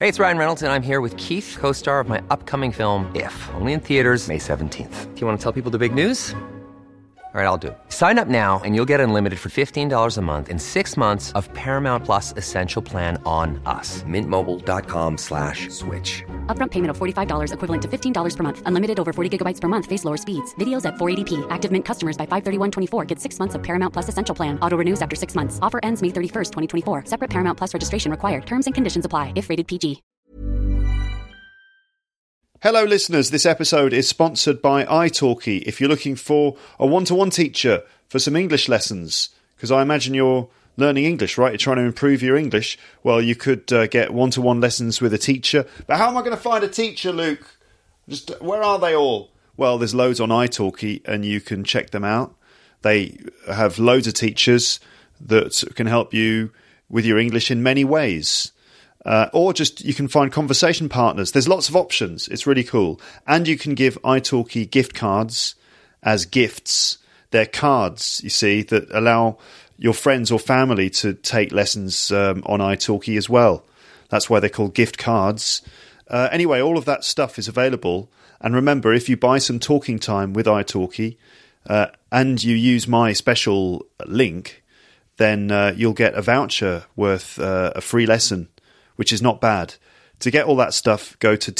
Hey, it's Ryan Reynolds, and I'm here with Keith, co-star of my upcoming film, If, only in theaters May 17th. Do you want to tell people the big news? All right, I'll do it. Sign up now and you'll get unlimited for $15 a month and 6 months of Paramount Plus Essential Plan on us. MintMobile.com/switch. Upfront payment of $45 equivalent to $15 per month. Unlimited over 40 gigabytes per month. Face lower speeds. Videos at 480p. Active Mint customers by 531.24 get 6 months of Paramount Plus Essential Plan. Auto renews after 6 months. Offer ends May 31st, 2024. Separate Paramount Plus registration required. Terms and conditions apply if rated PG. Hello listeners, this episode is sponsored by italki. If you're looking for a one-to-one teacher for some English lessons, because I imagine you're learning English, right? You're trying to improve your English. Well, you could get one-to-one lessons with a teacher. But how am I going to find a teacher, Luke? Where are they all? Well, there's loads on italki and you can check them out. They have loads of teachers that can help you with your English in many ways. Or just you can find conversation partners. There's lots of options. It's really cool. And you can give italki gift cards as gifts. They're cards, you see, that allow your friends or family to take lessons on italki as well. That's why they're called gift cards. Anyway, all of that stuff is available. And remember, if you buy some talking time with italki and you use my special link, then you'll get a voucher worth a free lesson, which is not bad. To get all that stuff, go to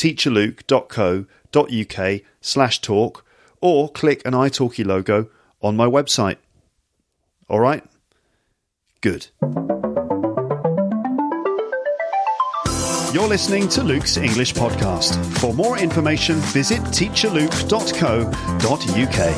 teacherluke.co.uk/talk or click an italki logo on my website. All right? Good. You're listening to Luke's English Podcast. For more information, visit teacherluke.co.uk.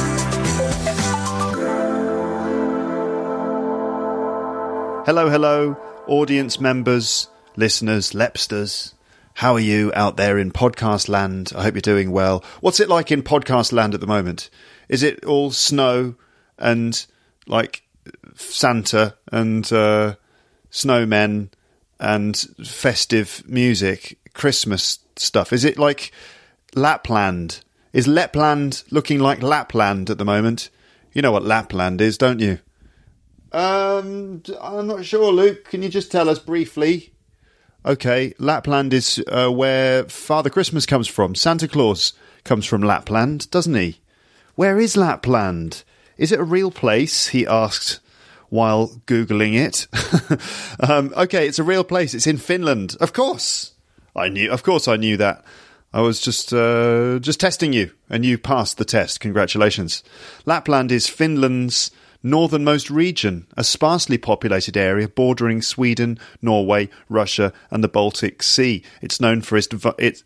Hello, audience members, listeners, Lepsters. How are you out there in podcast land? I hope you're doing well. What's it like in podcast land at the moment? Is it all snow and like Santa and snowmen and festive music, Christmas stuff? Is it like Lapland? Is Lapland looking like Lapland at the moment? You know what Lapland is, don't you? I'm not sure, Luke. Can you just tell us briefly? Okay, Lapland is where Father Christmas comes from. Santa Claus comes from Lapland, doesn't he? Where is Lapland? Is it a real place? He asked while Googling it. Okay, it's a real place. It's in Finland. Of course I knew that. I was just testing you, and you passed the test. Congratulations. Lapland is Finland's northernmost region, a sparsely populated area bordering Sweden, Norway, Russia, and the Baltic Sea. It's known for its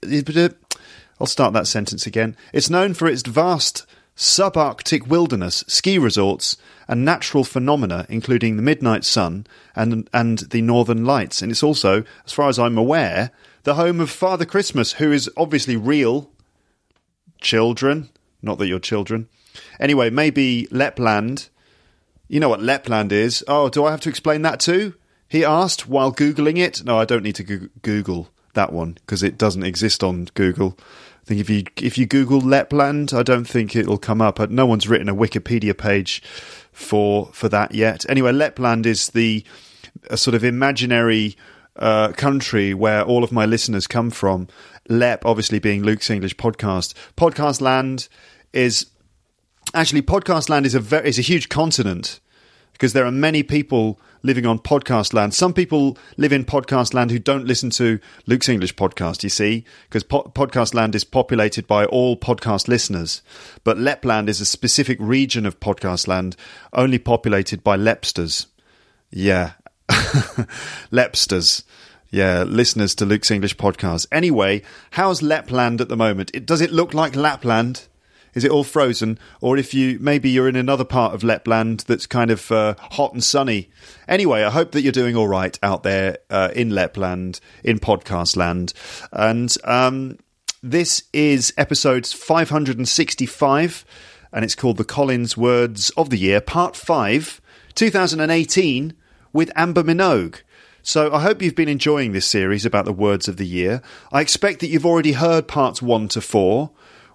I'll start that sentence again. It's known for its vast subarctic wilderness, ski resorts, and natural phenomena, including the midnight sun and the northern lights. And it's also, as far as I'm aware, the home of Father Christmas, who is obviously real children. Not that you're children. Anyway, maybe Lapland. You know what Lapland is. Oh, do I have to explain that too? He asked while Googling it. No, I don't need to Google that one because it doesn't exist on Google. I think if you Google Lapland, I don't think it'll come up. No one's written a Wikipedia page for that yet. Anyway, Lapland is a sort of imaginary country where all of my listeners come from. Lep, obviously being Luke's English Podcast. Podcast land is a huge continent because there are many people living on podcast land. Some people live in podcast land who don't listen to Luke's English Podcast, you see, because podcast land is populated by all podcast listeners. But Lapland is a specific region of podcast land only populated by Lepsters. Yeah. Lepsters. Yeah, listeners to Luke's English Podcast. Anyway, how's Lapland at the moment? Does it look like Lapland? Is it all frozen? Or maybe you're in another part of Lapland that's kind of hot and sunny. Anyway, I hope that you're doing all right out there in Lapland, in podcast land. And this is episode 565, and it's called The Collins Words of the Year, Part 5, 2018, with Amber Minogue. So I hope you've been enjoying this series about the words of the year. I expect that you've already heard parts 1 to 4,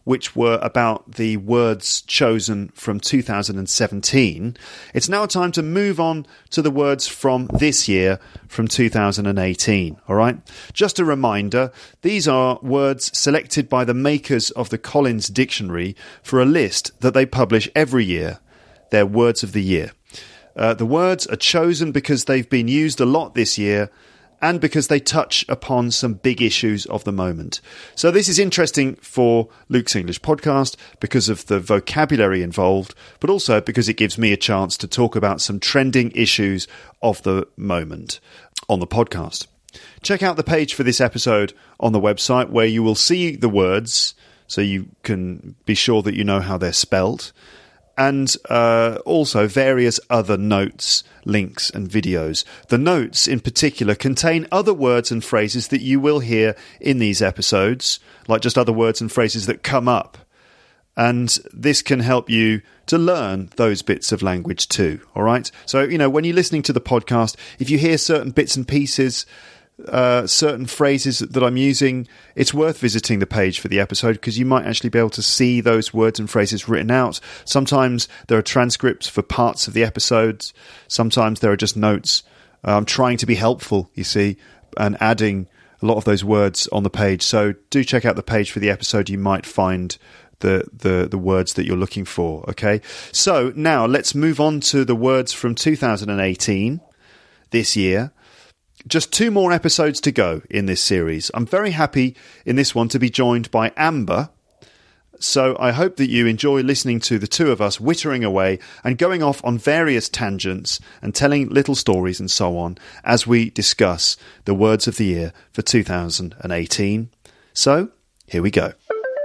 which were about the words chosen from 2017, it's now time to move on to the words from this year, from 2018. All right? Just a reminder, these are words selected by the makers of the Collins Dictionary for a list that they publish every year. They're words of the year. The words are chosen because they've been used a lot this year and because they touch upon some big issues of the moment. So this is interesting for Luke's English podcast because of the vocabulary involved, but also because it gives me a chance to talk about some trending issues of the moment on the podcast. Check out the page for this episode on the website where you will see the words so you can be sure that you know how they're spelt. And also various other notes, links and videos. The notes in particular contain other words and phrases that you will hear in these episodes, like just other words and phrases that come up. And this can help you to learn those bits of language too, all right? So, when you're listening to the podcast, if you hear certain bits and pieces, certain phrases that I'm using, it's worth visiting the page for the episode because you might actually be able to see those words and phrases written out. Sometimes there are transcripts for parts of the episodes. Sometimes there are just notes. I'm trying to be helpful, you see, and adding a lot of those words on the page. So do check out the page for the episode. You might find the words that you're looking for, okay? So now let's move on to the words from 2018, this year. Just 2 more episodes to go in this series. I'm very happy in this one to be joined by Amber. So I hope that you enjoy listening to the two of us wittering away and going off on various tangents and telling little stories and so on as we discuss the words of the year for 2018. So here we go.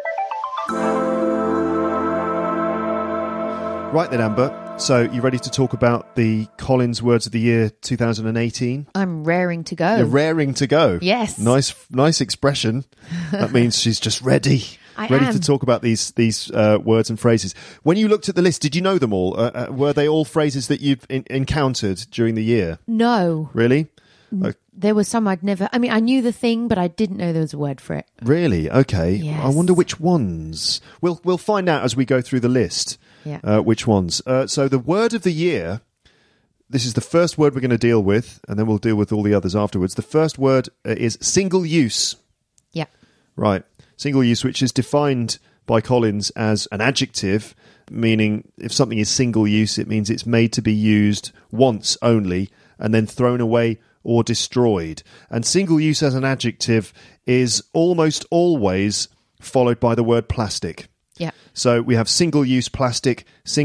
Right then, Amber. So, you ready to talk about the Collins Words of the Year 2018? I'm raring to go. You're raring to go? Yes. Nice expression. That means she's just ready. I ready am. to talk about these words and phrases. When you looked at the list, did you know them all? Were they all phrases that you've encountered during the year? No. Really? There were some I'd never... I mean, I knew the thing, but I didn't know there was a word for it. Really? Okay. Yes. I wonder which ones. We'll find out as we go through the list. Yeah. Which ones? So the word of the year, this is the first word we're going to deal with, and then we'll deal with all the others afterwards. The first word is single use. Yeah. Right. Single use, which is defined by Collins as an adjective, meaning if something is single use, it means it's made to be used once only and then thrown away or destroyed. And single use as an adjective is almost always followed by the word plastic. Yeah. So we have single-use plastic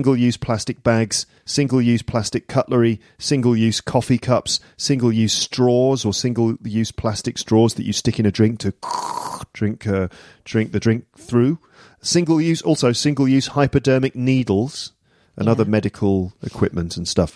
bags, single-use plastic cutlery, single-use coffee cups, single-use straws or single-use plastic straws that you stick in a drink to drink the drink through. Single-use hypodermic needles and other medical equipment and stuff.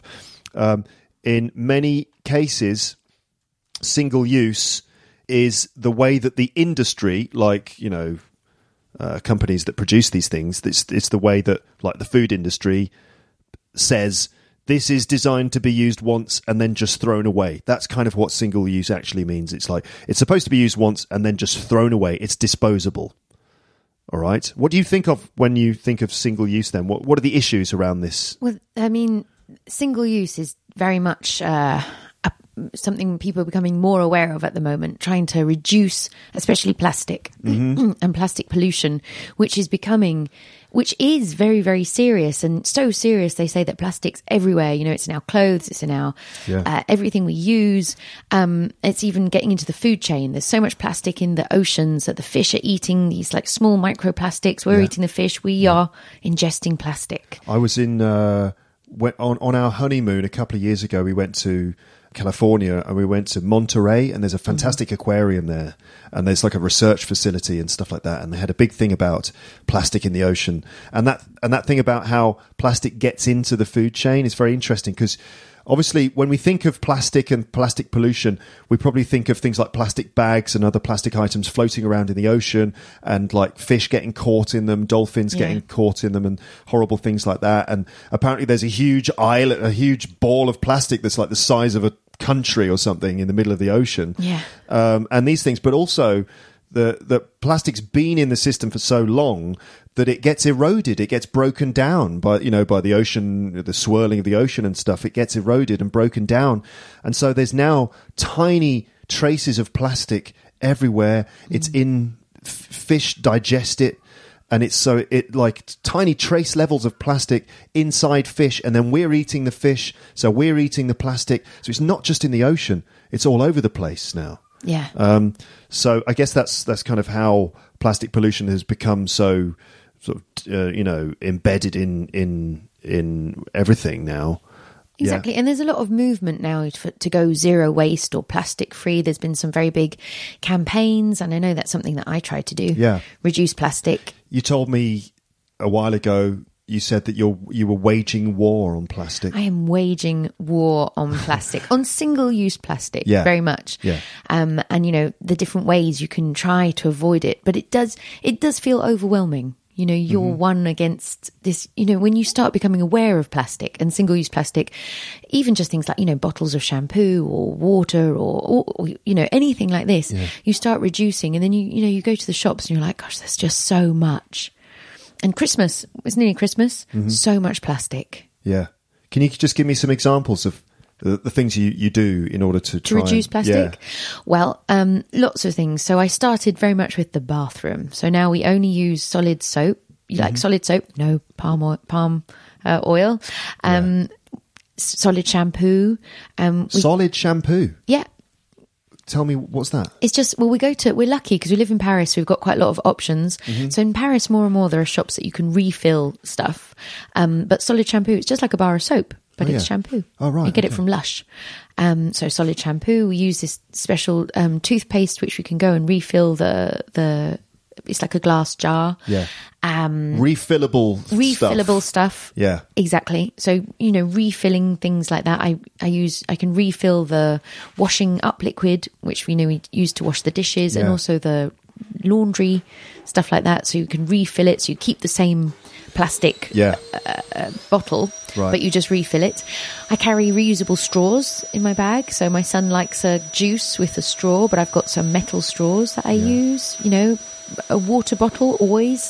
In many cases, single-use is the way that the industry, like, companies that produce these things, it's the way that, like, the food industry says this is designed to be used once and then just thrown away. That's kind of what single use actually means. It's like it's supposed to be used once and then just thrown away. It's disposable. All right. What do you think of when you think of single use then? What are the issues around this? Well, I mean, single use is very much something people are becoming more aware of at the moment, trying to reduce especially plastic and plastic pollution, which is very, very serious, and so serious they say that plastic's everywhere. It's in our clothes, it's in our everything we use. It's even getting into the food chain. There's so much plastic in the oceans that the fish are eating these like small microplastics. We're eating the fish. We are ingesting plastic. I was on our honeymoon a couple of years ago. We went to California and we went to Monterey, and there's a fantastic aquarium there, and there's like a research facility and stuff like that, and they had a big thing about plastic in the ocean, and that thing about how plastic gets into the food chain is very interesting, because obviously when we think of plastic and plastic pollution, we probably think of things like plastic bags and other plastic items floating around in the ocean, and like fish getting caught in them, dolphins getting caught in them, and horrible things like that. And apparently there's a huge ball of plastic that's like the size of a country or something in the middle of the ocean. And these things, but also the plastic's been in the system for so long that it gets eroded, it gets broken down by the ocean, the swirling of the ocean and stuff. It gets eroded and broken down, and so there's now tiny traces of plastic everywhere. It's in fish digest it, and it's like tiny trace levels of plastic inside fish, and then we're eating the fish, so we're eating the plastic. So it's not just in the ocean; it's all over the place now. Yeah. So I guess that's kind of how plastic pollution has become so sort of embedded in everything now. Exactly. And there's a lot of movement now to go zero waste or plastic free. There's been some very big campaigns, and I know that's something that I try to do. Yeah. Reduce plastic. You told me a while ago, you said that you were waging war on plastic. I am waging war on plastic, on single-use plastic, very much. Yeah. And, the different ways you can try to avoid it. But it does feel overwhelming. You're one against this, when you start becoming aware of plastic and single-use plastic, even just things like, bottles of shampoo or water or anything like this, you start reducing, and then you go to the shops and you're like, gosh, there's just so much. And Christmas, it's nearly Christmas, so much plastic. Yeah. Can you just give me some examples of the things you do in order to try reduce plastic? Yeah. Well, lots of things. So I started very much with the bathroom. So now we only use solid soap. You like solid soap? No palm oil. Solid shampoo. Solid shampoo? Yeah. Tell me, what's that? It's just, we're lucky because we live in Paris. So we've got quite a lot of options. So in Paris, more and more, there are shops that you can refill stuff. But solid shampoo, it's just like a bar of soap, but it's shampoo. Oh, right. You get it from Lush. So solid shampoo, we use this special toothpaste, which we can go and refill it's like a glass jar. Yeah. Refillable stuff. Yeah. Exactly. So, refilling things like that. I can refill the washing up liquid, which we use to wash the dishes, and also the laundry, stuff like that. So you can refill it. So you keep the same plastic bottle, but you just refill it. I carry reusable straws in my bag. So my son likes a juice with a straw, but I've got some metal straws that I use, a water bottle always,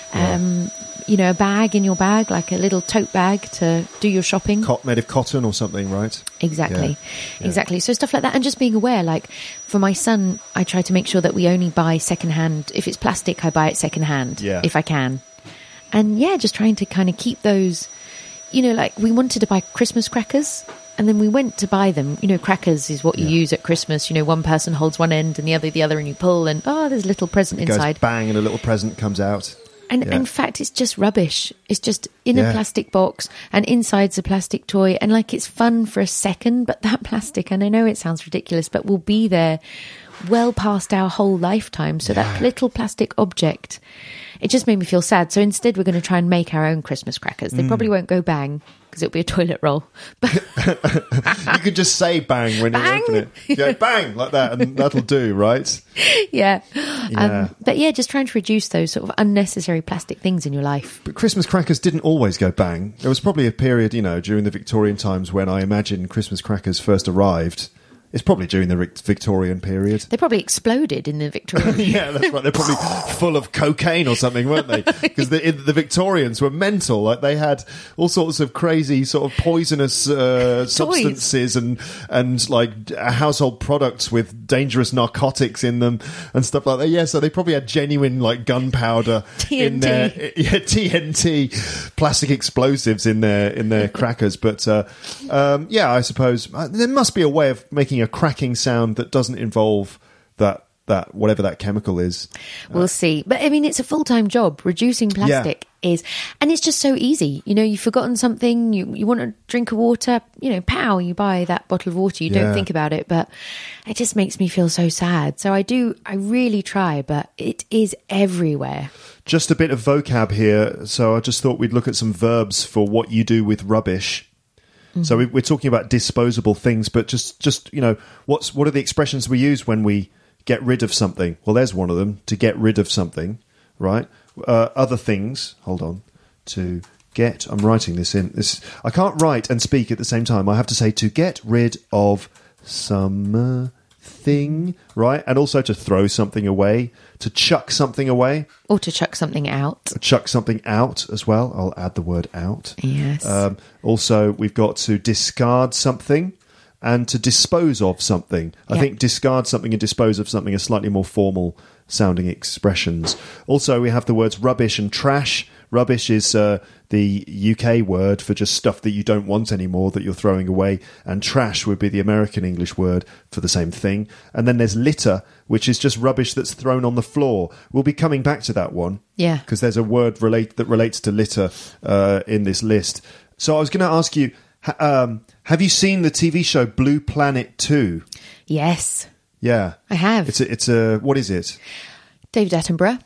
a bag in your bag, like a little tote bag to do your shopping. Made of cotton or something, right? Exactly. Exactly. So stuff like that. And just being aware, like for my son, I try to make sure that we only buy secondhand. If it's plastic, I buy it secondhand if I can. And just trying to kind of keep those, like we wanted to buy Christmas crackers. And then we went to buy them. Crackers is what you use at Christmas. One person holds one end and the other, and you pull, and there's a little present inside. Goes bang, and a little present comes out. And in fact, it's just rubbish. It's just in a plastic box, and inside's a plastic toy. And it's fun for a second, but that plastic, and I know it sounds ridiculous, but will be there well past our whole lifetime. So that little plastic object, it just made me feel sad. So instead, we're going to try and make our own Christmas crackers. They probably won't go bang, because it'll be a toilet roll. You could just say bang when you open it. Yeah, bang, like that, and that'll do, right? Yeah. But just trying to reduce those sort of unnecessary plastic things in your life. But Christmas crackers didn't always go bang. There was probably a period, during the Victorian times when I imagine Christmas crackers first arrived. It's probably during the Victorian period. They probably exploded in the Victorian period. Yeah, that's right. They're probably full of cocaine or something, weren't they? Because the Victorians were mental. Like, they had all sorts of crazy, sort of poisonous substances and like household products with dangerous narcotics in them and stuff like that. Yeah, so they probably had genuine like gunpowder in there. Yeah, TNT, plastic explosives in their crackers. But I suppose there must be a way of making a cracking sound that doesn't involve that whatever that chemical is. We'll see. But I mean, it's a full-time job. Reducing plastic is, and it's just so easy. You've forgotten something, you want a drink of water, pow, you buy that bottle of water. You don't think about it, but it just makes me feel so sad. So I really try, but it is everywhere. Just a bit of vocab here. So I just thought we'd look at some verbs for what you do with rubbish. So we're talking about disposable things, but just what are the expressions we use when we get rid of something? Well, there's one of them, to get rid of something, right? Other things, hold on, to get, I'm writing this in. I can't write and speak at the same time. I have to say to get rid of something. thing, right? And also to throw something away, to chuck something away. Or to chuck something out. Chuck something out as well. I'll add the word out. Yes. Also, we've got to discard something and to dispose of something. I think discard something and dispose of something are slightly more formal sounding expressions. Also, we have the words rubbish and trash. Rubbish is the UK word for just stuff that you don't want anymore that you're throwing away, and trash would be the American English word for the same thing. And then there's litter, which is just rubbish that's thrown on the floor. We'll be coming back to that one. Yeah. Because there's a word that relates to litter in this list. So I was going to ask you, have you seen the TV show Blue Planet 2? Yes. Yeah. I have. It's a what is it? David Attenborough.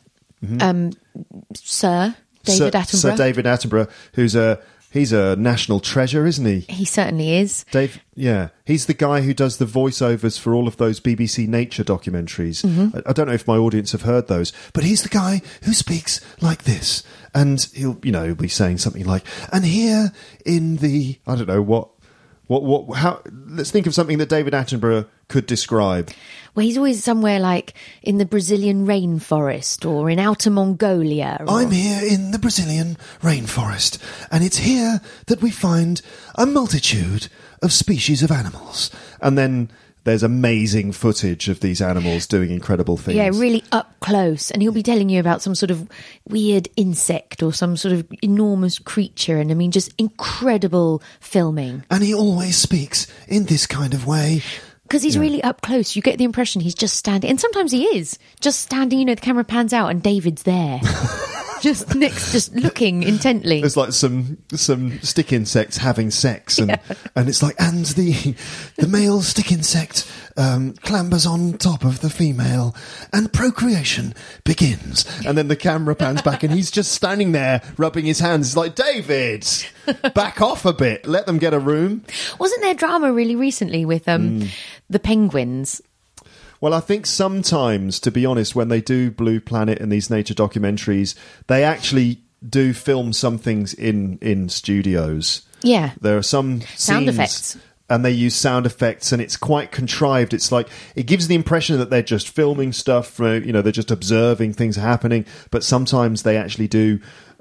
Sir David Attenborough. Sir David Attenborough, he's a national treasure, isn't he? He certainly is. He's the guy who does the voiceovers for all of those BBC nature documentaries. I don't know if my audience have heard those, but he's the guy who speaks like this, and he'll be saying something like, "And here in the I don't know what how let's think of something that David Attenborough could describe." Well, he's always somewhere like in the Brazilian rainforest or in outer Mongolia. I'm here in the Brazilian rainforest, and it's here that we find a multitude of species of animals. And then there's amazing footage of these animals doing incredible things. Yeah, really up close. And he'll be telling you about some sort of weird insect or some sort of enormous creature. And I mean, just incredible filming. And he always speaks in this kind of way. Because he's really up close. You get the impression he's just standing. And sometimes he is just standing, the camera pans out and David's there. just looking intently. There's like some stick insects having sex, and it's like, and the male stick insect clambers on top of the female, and procreation begins. And then the camera pans back, and he's just standing there rubbing his hands. It's like, David, back off a bit. Let them get a room. Wasn't there drama really recently with the penguins? Well, I think sometimes, to be honest, when they do Blue Planet and these nature documentaries, they actually do film some things in studios. Yeah. There are some sound scenes, effects. And they use sound effects, and it's quite contrived. It's like, it gives the impression that they're just filming stuff, they're just observing things happening, but sometimes they actually do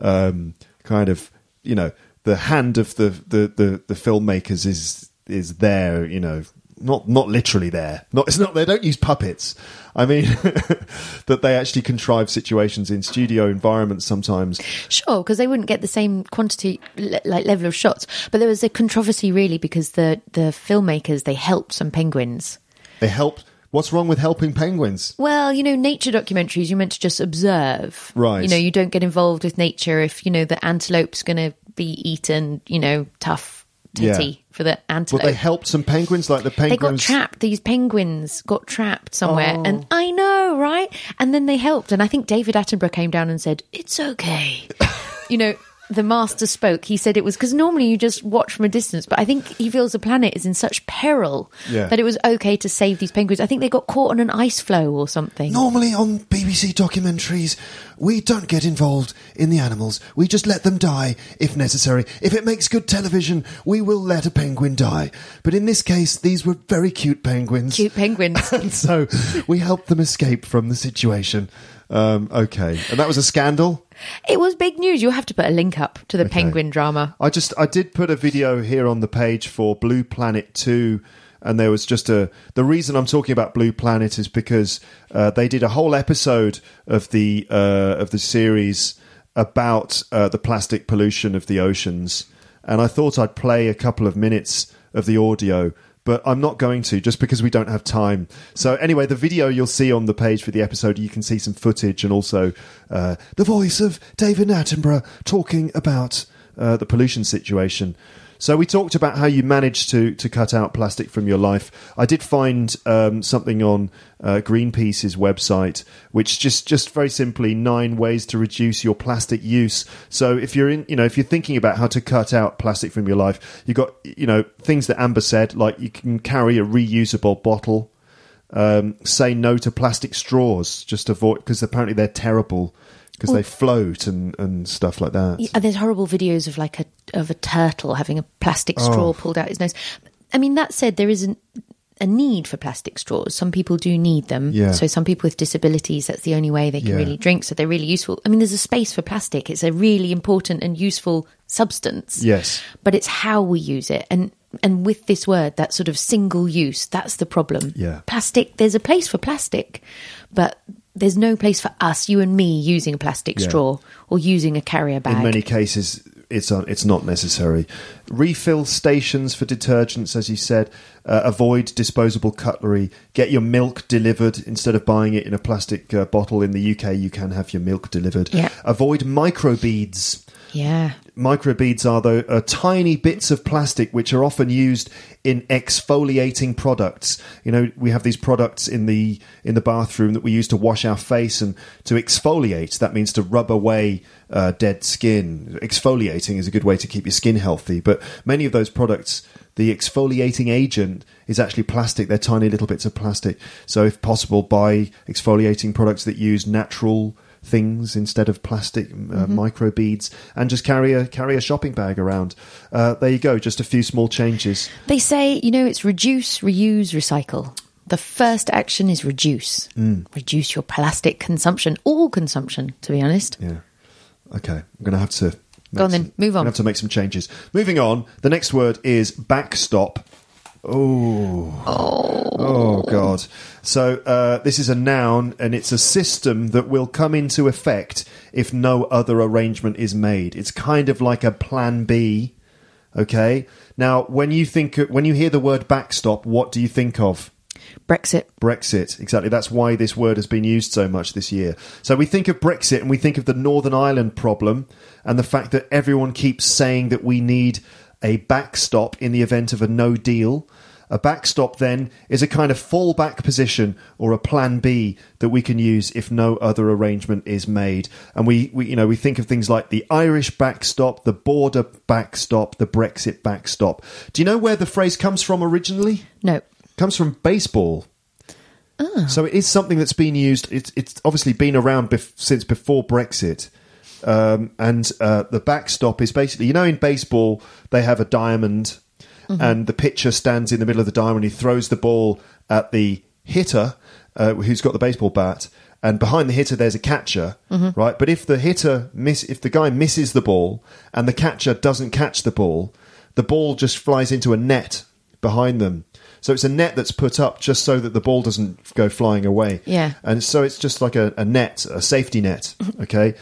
kind of, the hand of the filmmakers is there, not literally there. It's not. They don't use puppets. I mean, that they actually contrive situations in studio environments sometimes. Sure, because they wouldn't get the same quantity, level of shots. But there was a controversy really because the filmmakers, they helped some penguins. They helped. What's wrong with helping penguins? Well, nature documentaries, you're meant to just observe. Right. You don't get involved with nature if, the antelope's going to be eaten, tough titty for the antelope. Well, they helped some penguins, like the penguins. They got trapped. These penguins got trapped somewhere. And I know, right? And then they helped. And I think David Attenborough came down and said, "It's okay." The master spoke. He said it was because normally you just watch from a distance, but I think he feels the planet is in such peril that it was okay to save these penguins. I think they got caught on an ice floe or something. Normally on BBC documentaries, we don't get involved in the animals. We just let them die if necessary. If it makes good television, we will let a penguin die. But in this case, these were very cute penguins. Cute penguins. And so we helped them escape from the situation. Okay. And that was a scandal? It was big news. You'll have to put a link up to the penguin drama. I did put a video here on the page for Blue Planet 2, and there was just the reason I'm talking about Blue Planet is because they did a whole episode of the series about the plastic pollution of the oceans, and I thought I'd play a couple of minutes of the audio, but I'm not going to, just because we don't have time. So anyway, the video you'll see on the page for the episode, you can see some footage and also the voice of David Attenborough talking about the pollution situation. So we talked about how you managed to cut out plastic from your life. I did find something on Greenpeace's website, which just very simply 9 ways to reduce your plastic use. So if you're if you're thinking about how to cut out plastic from your life, you've got things that Amber said, like you can carry a reusable bottle. Say no to plastic straws. Just avoid, because apparently they're terrible. Because they float and stuff like that. Yeah, there's horrible videos of a turtle having a plastic straw pulled out his nose. I mean, that said, there isn't. a need for plastic straws. Some people do need them. Yeah. So some people with disabilities, that's the only way they can really drink. So they're really useful. I mean, there's a space for plastic. It's a really important and useful substance. Yes. But it's how we use it. And with this word, that sort of single use, that's the problem. Yeah. Plastic, there's a place for plastic, but there's no place for us, you and me, using a plastic straw or using a carrier bag. In many cases, it's not necessary. Refill stations for detergents, as you said. Avoid disposable cutlery. Get your milk delivered instead of buying it in a plastic bottle. In the UK, you can have your milk delivered. Yeah. Avoid microbeads. Yeah. Microbeads are tiny bits of plastic which are often used in exfoliating products. You know, we have these products in the bathroom that we use to wash our face and to exfoliate. That means to rub away dead skin. Exfoliating is a good way to keep your skin healthy. But many of those products, the exfoliating agent is actually plastic. They're tiny little bits of plastic. So if possible, buy exfoliating products that use natural things instead of plastic, microbeads, and just carry a shopping bag around. There you go, just a few small changes. They say, it's reduce, reuse, recycle. The first action is reduce. Reduce your plastic consumption, all consumption, to be honest. Yeah. Okay, I'm going to have to... Go on then, move on. I'm going to have to make some changes. Moving on, the next word is backstop. Oh, God. So this is a noun, and it's a system that will come into effect if no other arrangement is made. It's kind of like a plan B, okay? Now, when you hear the word backstop, what do you think of? Brexit, exactly. That's why this word has been used so much this year. So we think of Brexit and we think of the Northern Ireland problem and the fact that everyone keeps saying that we need a backstop in the event of a no deal. A backstop, then, is a kind of fallback position or a plan B that we can use if no other arrangement is made. And we think of things like the Irish backstop, the border backstop, the Brexit backstop. Do you know where the phrase comes from originally? No. It comes from baseball. So it is something that's been used. It's obviously been around since before Brexit. And the backstop is basically, in baseball, they have a diamond and the pitcher stands in the middle of the diamond. He throws the ball at the hitter, who's got the baseball bat, and behind the hitter there's a catcher, right? But if the guy misses the ball and the catcher doesn't catch the ball just flies into a net behind them. So it's a net that's put up just so that the ball doesn't go flying away. Yeah. And so it's just like a net, a safety net. Okay.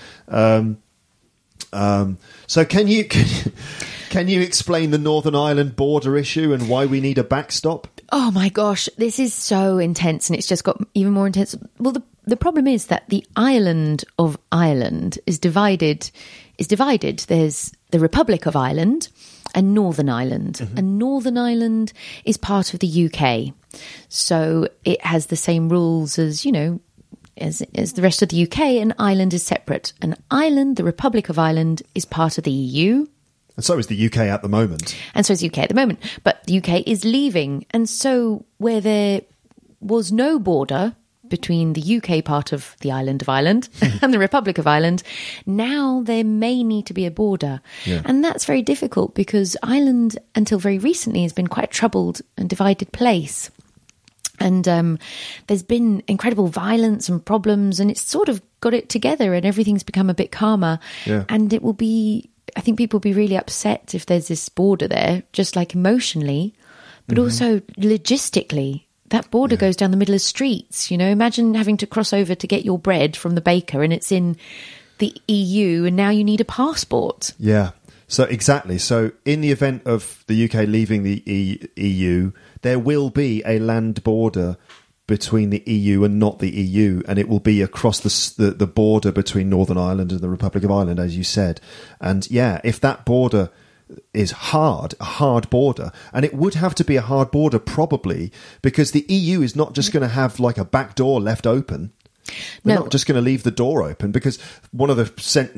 So can you explain the Northern Ireland border issue and why we need a backstop? Oh my gosh, this is so intense, and it's just got even more intense. Well, the problem is that the island of Ireland is divided. There's the Republic of Ireland and Northern Ireland. And Northern Ireland is part of the UK. So it has the same rules as, as the rest of the UK, and Ireland is separate. And Ireland, the Republic of Ireland, is part of the EU. And so is the UK at the moment. But the UK is leaving. And so where there was no border between the UK part of the island of Ireland and the Republic of Ireland, now there may need to be a border. Yeah. And that's very difficult because Ireland, until very recently, has been quite a troubled and divided place. And there's been incredible violence and problems, and it's sort of got it together and everything's become a bit calmer. Yeah. And it will be, I think people will be really upset if there's this border there, just like emotionally, but also logistically. That border goes down the middle of streets, Imagine having to cross over to get your bread from the baker and it's in the EU and now you need a passport. Yeah, so exactly. So in the event of the UK leaving the EU, there will be a land border between the EU and not the EU, and it will be across the border between Northern Ireland and the Republic of Ireland, as you said. And if that border is a hard border, and it would have to be a hard border probably because the EU is not just going to have like a back door left open. They're not just going to leave the door open, because one of the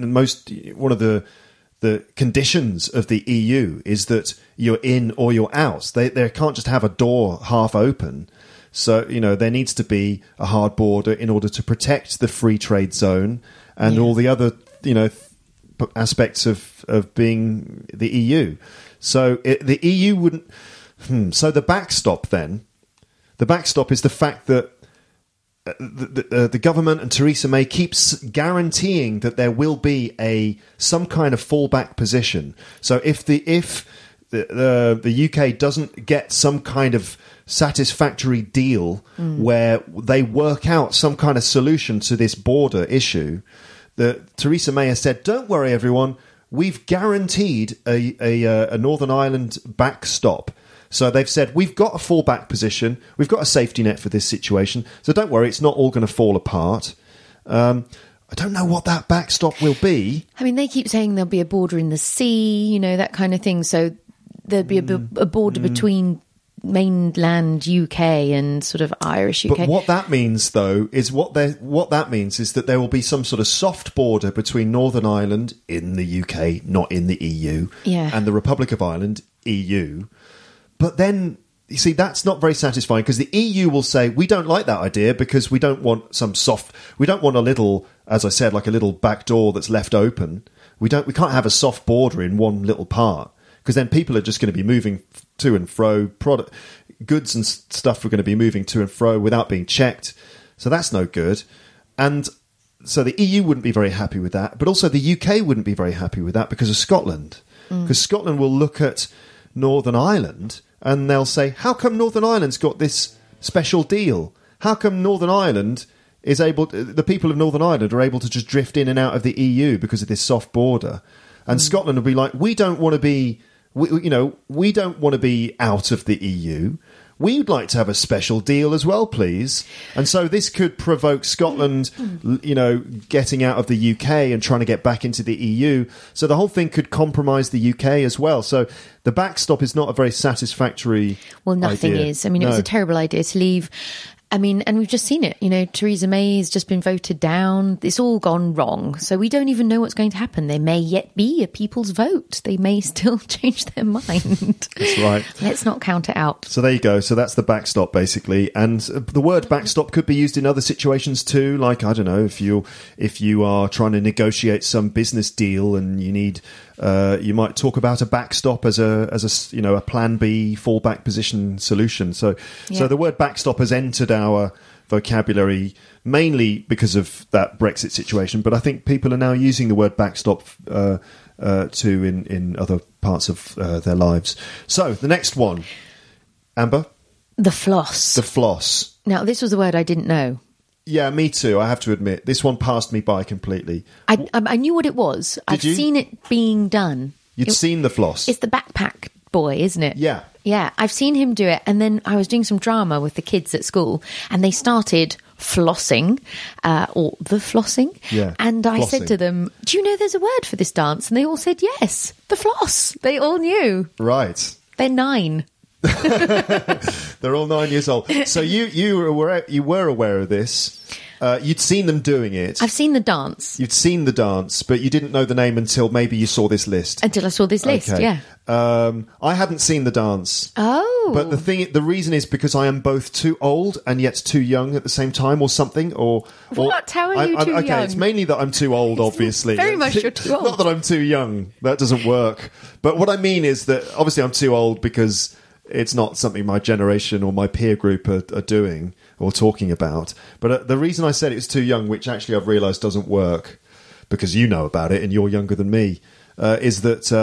conditions of the EU is that you're in or you're out. They can't just have a door half open. So, there needs to be a hard border in order to protect the free trade zone and all the other, aspects of being the EU. So the EU wouldn't... So the backstop then The backstop is the fact that the government and Theresa May keeps guaranteeing that there will be some kind of fallback position. So if the UK doesn't get some kind of satisfactory deal where they work out some kind of solution to this border issue, Theresa May has said, "Don't worry, everyone. We've guaranteed a Northern Ireland backstop." So they've said, we've got a fallback position, we've got a safety net for this situation, so don't worry, it's not all going to fall apart. I don't know what that backstop will be. I mean, they keep saying there'll be a border in the sea, that kind of thing. So there'll be a border between mainland UK and sort of Irish UK. But what that means, though, is that there will be some sort of soft border between Northern Ireland in the UK, not in the EU, and the Republic of Ireland, EU. But then, you see, that's not very satisfying because the EU will say, we don't like that idea because we don't want we don't want a little, as I said, like a little back door that's left open. We can't have a soft border in one little part because then people are just going to be moving to and fro, goods and stuff are going to be moving to and fro without being checked. So that's no good. And so the EU wouldn't be very happy with that, but also the UK wouldn't be very happy with that because of Scotland. Because Scotland will look at Northern Ireland and they'll say, how come Northern Ireland's got this special deal? How come Northern Ireland the people of Northern Ireland are able to just drift in and out of the EU because of this soft border? And Scotland will be like, we don't want to be out of the EU. We'd like to have a special deal as well, please. And so this could provoke Scotland, getting out of the UK and trying to get back into the EU. So the whole thing could compromise the UK as well. So the backstop is not a very satisfactory nothing idea. is. I mean, it was a terrible idea to leave. I mean, and we've just seen it. Theresa May has just been voted down. It's all gone wrong. So we don't even know what's going to happen. There may yet be a people's vote. They may still change their mind. That's right. Let's not count it out. So there you go. So that's the backstop, basically. And the word backstop could be used in other situations too. Like, I don't know, if you are trying to negotiate some business deal and you need... you might talk about a backstop as a plan B fallback position solution. So the word backstop has entered our vocabulary mainly because of that Brexit situation. But I think people are now using the word backstop too in other parts of their lives. So the next one, Amber, the floss. The floss. Now this was a word I didn't know. Yeah, me too. I have to admit, this one passed me by completely. I knew what it was. I've seen it being done. You'd seen the floss. It's the backpack boy, isn't it? Yeah. Yeah, I've seen him do it. And then I was doing some drama with the kids at school and they started flossing, or the flossing. Yeah, and I flossing. said to them, do you know there's a word for this dance? And they all said, yes, the floss. They all knew. Right. They're 9. They're all 9 years old. So you were aware of this. You'd seen them doing it. I've seen the dance. You'd seen the dance, but you didn't know the name until maybe you saw this list. Until I saw this list, okay. Yeah. I hadn't seen the dance. Oh. But the reason is because I am both too old and yet too young at the same time, or something. What? How are you too young? Okay, it's mainly that I'm too old, obviously. Very much you're too old. Not that I'm too young. That doesn't work. But what I mean is that obviously I'm too old because it's not something my generation or my peer group are doing or talking about. But the reason I said it was too young, which actually I've realised doesn't work, because you know about it and you're younger than me, is that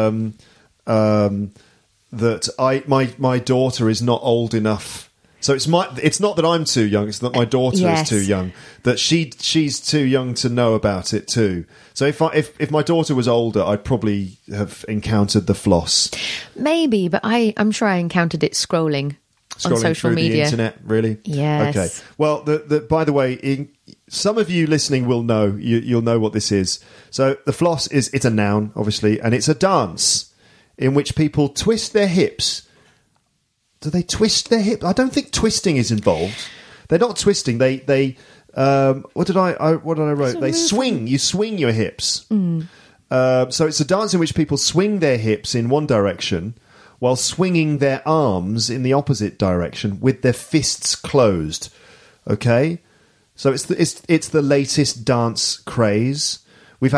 my daughter is not old enough. So it's not that I'm too young, it's that my daughter is too young. That she's too young to know about it too. So if my daughter was older, I'd probably have encountered the floss. Maybe, but I'm sure I encountered it scrolling on social through media. The internet, really? Yes. Okay. Well, by the way, some of you listening will know. You'll know what this is. So the floss it's a noun, obviously, and it's a dance in which people twist their hips. Do they twist their hips? I don't think twisting is involved. They're not twisting. They what did I write? They swing. You swing your hips. So it's a dance in which people swing their hips in one direction while swinging their arms in the opposite direction with their fists closed. Okay, so it's the latest dance craze. We've had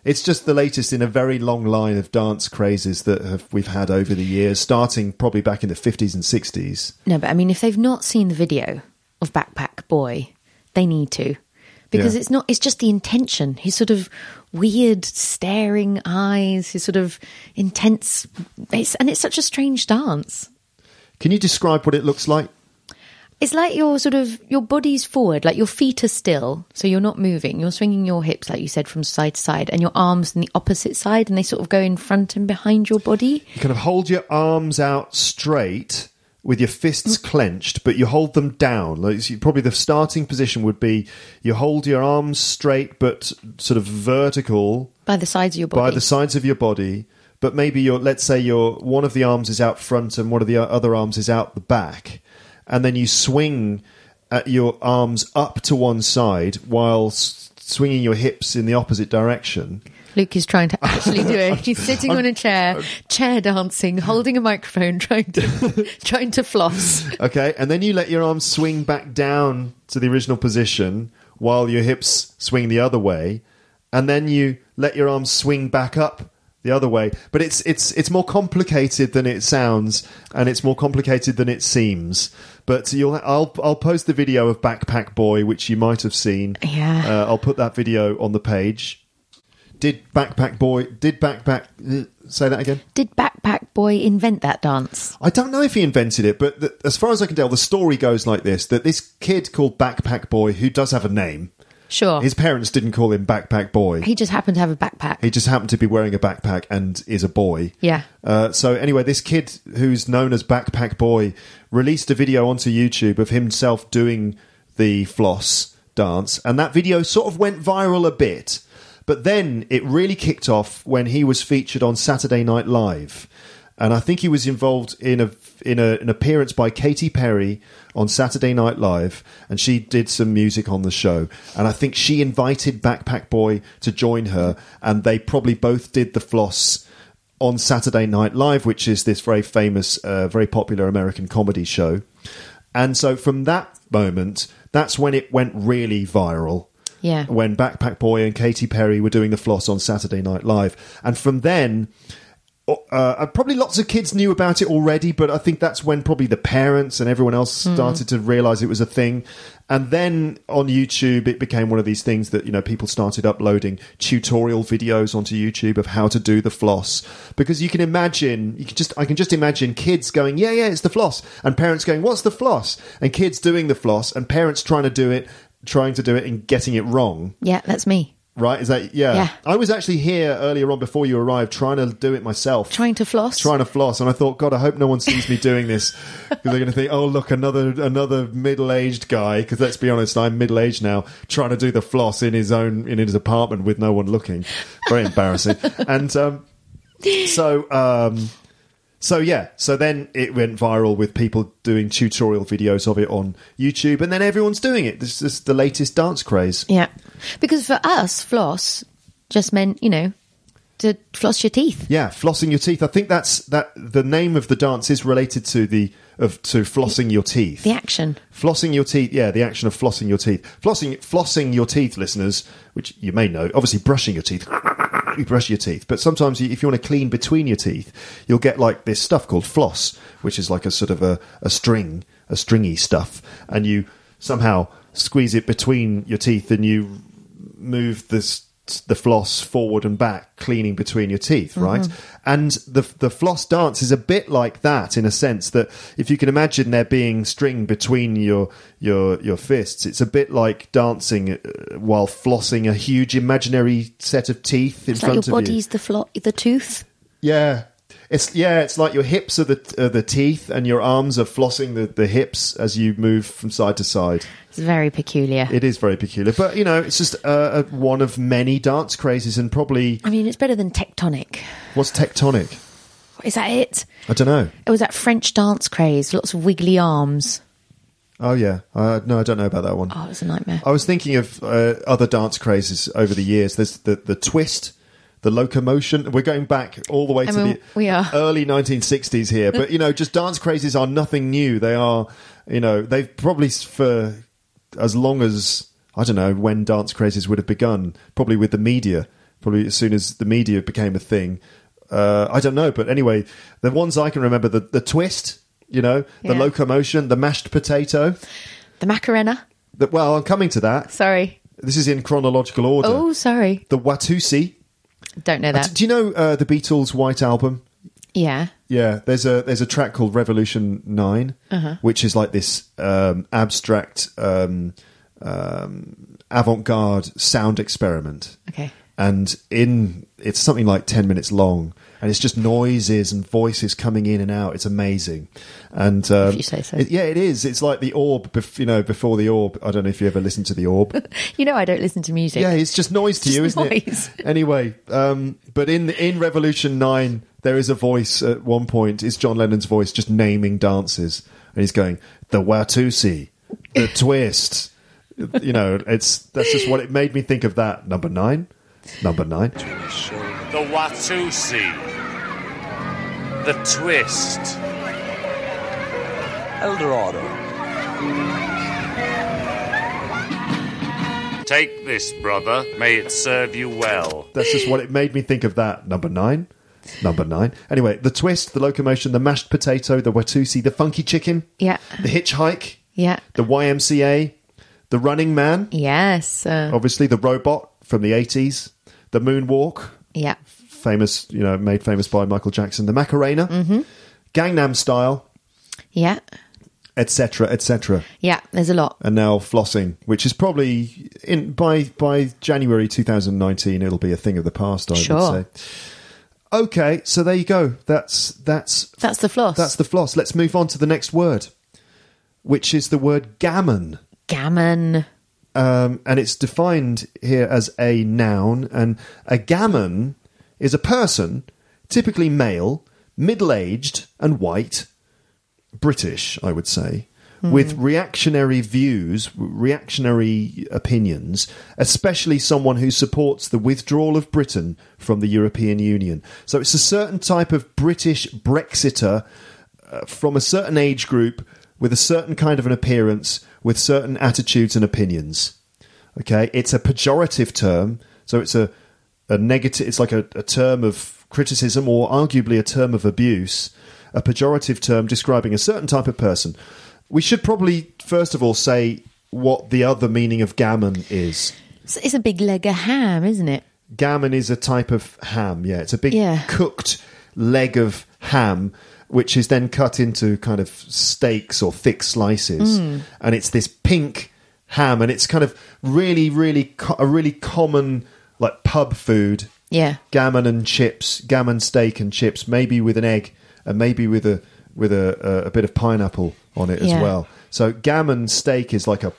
It's just the latest in a very long line of dance crazes that we've had over the years, starting probably back in the 50s and 60s. No, but I mean, if they've not seen the video of Backpack Boy, they need to. Because it's just the intention. His sort of weird staring eyes, his sort of intense... it's such a strange dance. Can you describe what it looks like? It's like your body's forward, like your feet are still, so you're not moving. You're swinging your hips, like you said, from side to side, and your arms on the opposite side, and they sort of go in front and behind your body. You kind of hold your arms out straight with your fists clenched, but you hold them down. Like, probably the starting position would be you hold your arms straight, but sort of vertical. By the sides of your body. By the sides of your body. But maybe let's say one of the arms is out front and one of the other arms is out the back. And then you swing your arms up to one side while swinging your hips in the opposite direction. Luke is trying to actually do it. He's sitting on a chair dancing, holding a microphone, trying to floss. Okay, and then you let your arms swing back down to the original position while your hips swing the other way, and then you let your arms swing back up the other way. But it's more complicated than it sounds, and it's more complicated than it seems. But I'll post the video of Backpack Boy, which you might have seen. Yeah. I'll put that video on the page. Say that again? Did Backpack Boy invent that dance? I don't know if he invented it, but as far as I can tell, the story goes like this, that this kid called Backpack Boy, who does have a name. Sure. His parents didn't call him Backpack Boy. He just happened to have a backpack. He just happened to be wearing a backpack and is a boy. Yeah. So anyway, this kid who's known as Backpack Boy released a video onto YouTube of himself doing the floss dance, and that video sort of went viral a bit. But then it really kicked off when he was featured on Saturday Night Live. And I think he was involved in an appearance by Katy Perry on Saturday Night Live, and she did some music on the show. And I think she invited Backpack Boy to join her, and they probably both did the floss on Saturday Night Live, which is this very famous, very popular American comedy show. And so from that moment, that's when it went really viral. Yeah. When Backpack Boy and Katy Perry were doing the floss on Saturday Night Live. And from then, probably lots of kids knew about it already, but I think that's when probably the parents and everyone else started to realise it was a thing. And then on YouTube, it became one of these things that, people started uploading tutorial videos onto YouTube of how to do the floss. Because I can just imagine kids going, yeah, it's the floss. And parents going, what's the floss? And kids doing the floss and parents trying to do it and getting it wrong. Yeah, that's me. Right? Is that... Yeah. Yeah. I was actually here earlier on before you arrived trying to do it myself. Trying to floss? And I thought, God, I hope no one sees me doing this. Because they're going to think, oh, look, another middle-aged guy, because let's be honest, I'm middle-aged now, trying to do the floss in his apartment with no one looking. Very embarrassing. And So then it went viral with people doing tutorial videos of it on YouTube, and then everyone's doing it. This is the latest dance craze. Yeah. Because for us, floss just meant, to floss your teeth. Yeah, flossing your teeth. I think that the name of the dance is related to flossing your teeth. The action. Flossing your teeth, yeah, the action of flossing your teeth. Flossing your teeth, listeners, which you may know, obviously brushing your teeth. You brush your teeth, but sometimes if you want to clean between your teeth, you'll get like this stuff called floss, which is like a sort of a stringy stuff, and you somehow squeeze it between your teeth and you move the floss forward and back, cleaning between your teeth, right? And the floss dance is a bit like that, in a sense that if you can imagine there being string between your fists, it's a bit like dancing while flossing a huge imaginary set of teeth in front of you. Your body's the tooth. Yeah. It's like your hips are the teeth and your arms are flossing the hips as you move from side to side. It's very peculiar. It is very peculiar. But, it's just one of many dance crazes, and probably... I mean, it's better than tectonic. What's tectonic? Is that it? I don't know. It was that French dance craze, lots of wiggly arms. Oh, yeah. No, I don't know about that one. Oh, it was a nightmare. I was thinking of other dance crazes over the years. There's the twist... The locomotion. We're going back all the way to the early 1960s here. But, just dance crazes are nothing new. They are, they've probably for as long as, I don't know, when dance crazes would have begun, probably with the media. probably as soon as the media became a thing. I don't know, but anyway, the ones I can remember, the twist, the locomotion, the mashed potato. The Macarena. Well, I'm coming to that. Sorry. This is in chronological order. Oh, sorry. The Watusi. Don't know that. Do you know the Beatles' White Album? Yeah. Yeah, there's a track called Revolution 9, which is like this abstract avant-garde sound experiment. Okay. And it's something like 10 minutes long, and it's just noises and voices coming in and out. It's amazing. And if you say so. It is. It's like the Orb, before the Orb. I don't know if you ever listened to the Orb. I don't listen to music. Yeah, it's just noise to you, isn't noise. it? Anyway, but in Revolution 9, there is a voice at one point. It's John Lennon's voice just naming dances, and he's going, the Watusi, the twist. That's just what it made me think of that. Number 9. The Watusi, the twist, Eldorado. Take this, brother. May it serve you well. That's just what it made me think of that. Number 9. Anyway, the twist, the locomotion, the mashed potato, the Watusi, the funky chicken. Yeah. The hitchhike. Yeah. The YMCA. The Running Man. Yes. Obviously, the robot from the 80s. The moonwalk. Yeah. Famous, made famous by Michael Jackson. The Macarena. Mm-hmm. Gangnam Style. Yeah. Etc., etc. Yeah, there's a lot. And now flossing, which is probably by January 2019, it'll be a thing of the past, I would say. Okay, so there you go. That's the floss. That's the floss. Let's move on to the next word, which is the word gammon. Gammon. And it's defined here as a noun. And a gammon is a person, typically male, middle-aged and white, British, I would say, with reactionary views, reactionary opinions, especially someone who supports the withdrawal of Britain from the European Union. So it's a certain type of British Brexiter from a certain age group with a certain kind of an appearance, with certain attitudes and opinions. Okay, it's a pejorative term, so it's a negative. It's like a term of criticism, or arguably a term of abuse. A pejorative term describing a certain type of person. We should probably first of all say what the other meaning of gammon is. It's a big leg of ham, isn't it? Gammon is a type of ham. Yeah, it's a big cooked leg of ham, which is then cut into kind of steaks or thick slices. And it's this pink ham, and it's kind of really a really common like pub food. Yeah. Gammon and chips, gammon steak and chips, maybe with an egg and maybe with a bit of pineapple on it as well. So gammon steak is like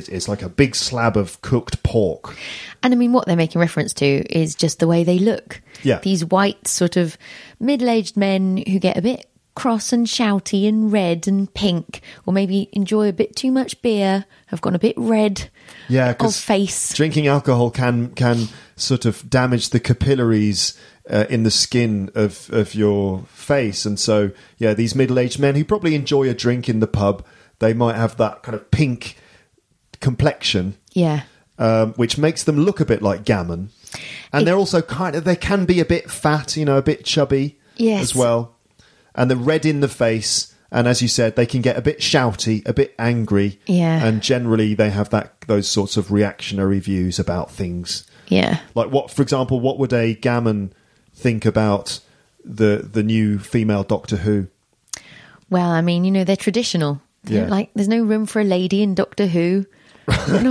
a big slab of cooked pork. And I mean, what they're making reference to is just the way they look. Yeah. These white sort of middle-aged men who get a bit cross and shouty and red and pink, or maybe enjoy a bit too much beer, have gone a bit red of face. Drinking alcohol can sort of damage the capillaries in the skin of your face. And so, yeah, these middle-aged men who probably enjoy a drink in the pub, they might have that kind of pink complexion. Yeah. Which makes them look a bit like gammon. And they're also they can be a bit fat, a bit chubby as well. And the red in the face, and as you said, they can get a bit shouty, a bit angry. Yeah. And generally they have those sorts of reactionary views about things. Yeah. Like for example, what would a gammon think about the new female Doctor Who? Well, I mean, they're traditional. There's no room for a lady in Doctor Who. They're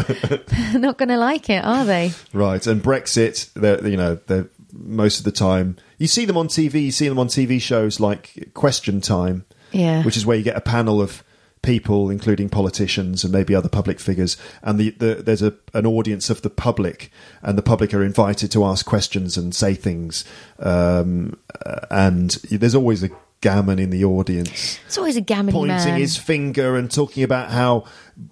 not going to like it, are they? Right. And Brexit, they're most of the time you see them on TV. You see them on TV shows like Question Time, which is where you get a panel of people, including politicians and maybe other public figures, and there's an audience of the public, and the public are invited to ask questions and say things, and there's always a gammon in the audience. It's always a gammon pointing his finger and talking about how,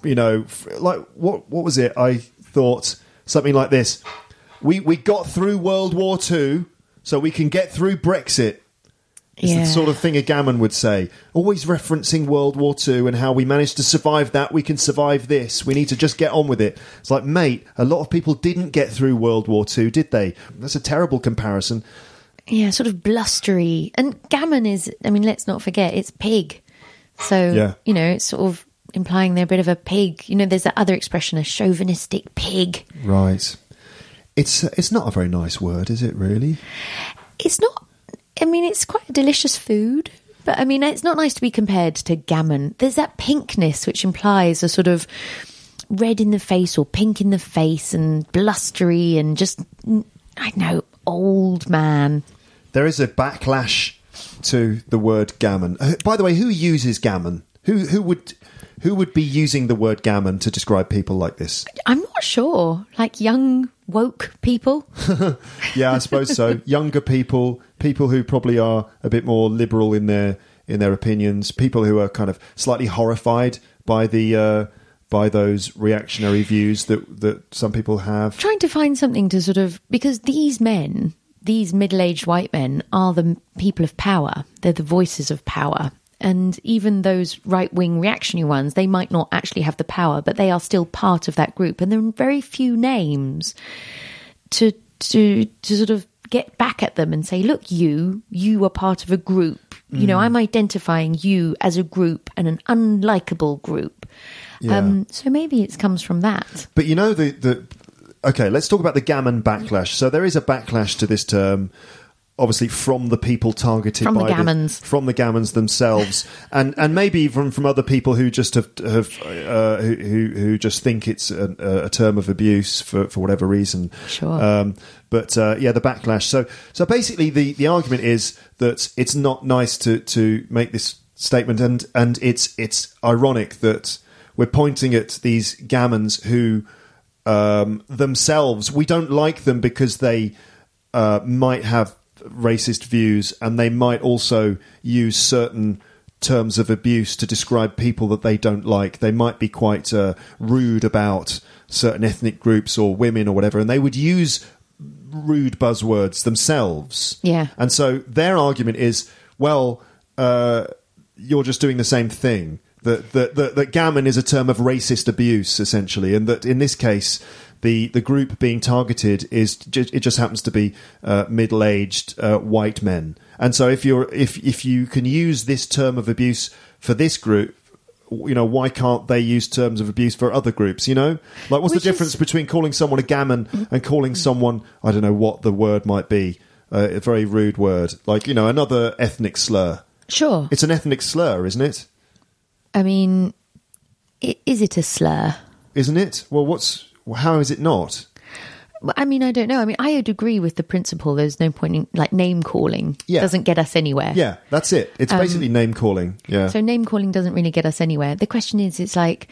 like what was it? I thought something like this: we got through World War II, so we can get through Brexit. It's the sort of thing a gammon would say, always referencing World War II and how we managed to survive that, we can survive this, we need to just get on with it. It's like, mate, a lot of people didn't get through World War II, did they? That's a terrible comparison. Yeah, sort of blustery. And gammon is, I mean, let's not forget, it's pig. So, you know, it's sort of implying they're a bit of a pig. You know, there's that other expression, a chauvinistic pig. Right. It's not a very nice word, is it, really? It's not. I mean, it's quite a delicious food, but I mean, it's not nice to be compared to gammon. There's that pinkness which implies a sort of red in the face or pink in the face and blustery and just, I don't know, old man. There is a backlash to the word gammon. By the way, who uses gammon? Who would be using the word gammon to describe people like this? I'm not sure. Like young woke people. Yeah, I suppose so. Younger people who probably are a bit more liberal in their opinions, people who are kind of slightly horrified by the by those reactionary views that some people have. Trying to find something to sort of, because these men, these middle-aged white men, are the people of power. They're the voices of power. And even those right-wing reactionary ones, they might not actually have the power, but they are still part of that group. And there are very few names to sort of get back at them and say, look, you are part of a group. You know, I'm identifying you as a group and an unlikable group. Yeah. So maybe it comes from that. But you know, okay, let's talk about the gammon backlash. So there is a backlash to this term, obviously from the people targeted from by the gammons, from the gammons themselves, and maybe even from other people who just have who just think it's a term of abuse for whatever reason. Sure. But the backlash. So basically, the argument is that it's not nice to make this statement, and it's ironic that we're pointing at these gammons who themselves, we don't like them because they might have racist views, and they might also use certain terms of abuse to describe people that they don't like. They might be quite rude about certain ethnic groups or women or whatever, and they would use rude buzzwords themselves. Yeah. And so their argument is, well, you're just doing the same thing. That gammon is a term of racist abuse, essentially, and that in this case, the group being targeted it just happens to be middle-aged white men. And so if you can use this term of abuse for this group, you know, why can't they use terms of abuse for other groups? You know, like what's the difference between calling someone a gammon and calling someone, I don't know what the word might be, a very rude word, like, you know, another ethnic slur. Sure, it's an ethnic slur, isn't it? I mean, is it a slur? Isn't it? Well, how is it not? I mean, I don't know. I mean, I would agree with the principle. There's no point in, like, name calling. Yeah. Doesn't get us anywhere. Yeah, that's it. It's basically name calling. Yeah. So name calling doesn't really get us anywhere. The question is, it's like,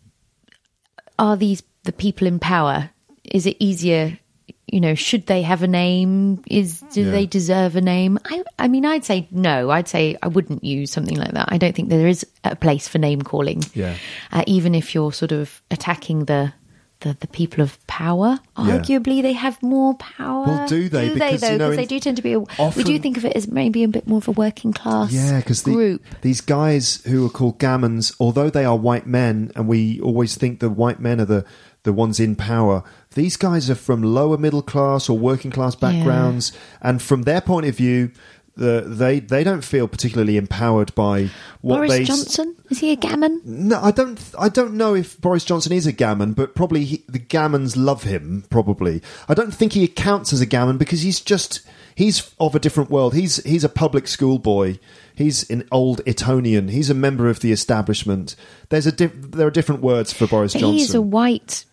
are these the people in power? Is it easier? You know, should they have a name? Do they deserve a name? I mean, I'd say no. I'd say I wouldn't use something like that. I don't think there is a place for name calling. Yeah. Even if you're sort of attacking the people of power, arguably they have more power. Well, do they? Because they do tend to be. We do think of it as maybe a bit more of a working class. Yeah, because group. These guys who are called gammons, although they are white men, and we always think the white men are the ones in power, these guys are from lower middle class or working class backgrounds, and from their point of view, they don't feel particularly empowered by what Boris Johnson, is he a gammon? No, I don't know if Boris Johnson is a gammon, but probably the gammons love him. Probably, I don't think he counts as a gammon because he's of a different world. He's a public school boy. He's an old Etonian. He's a member of the establishment. There are different words for Boris Johnson. He's a white,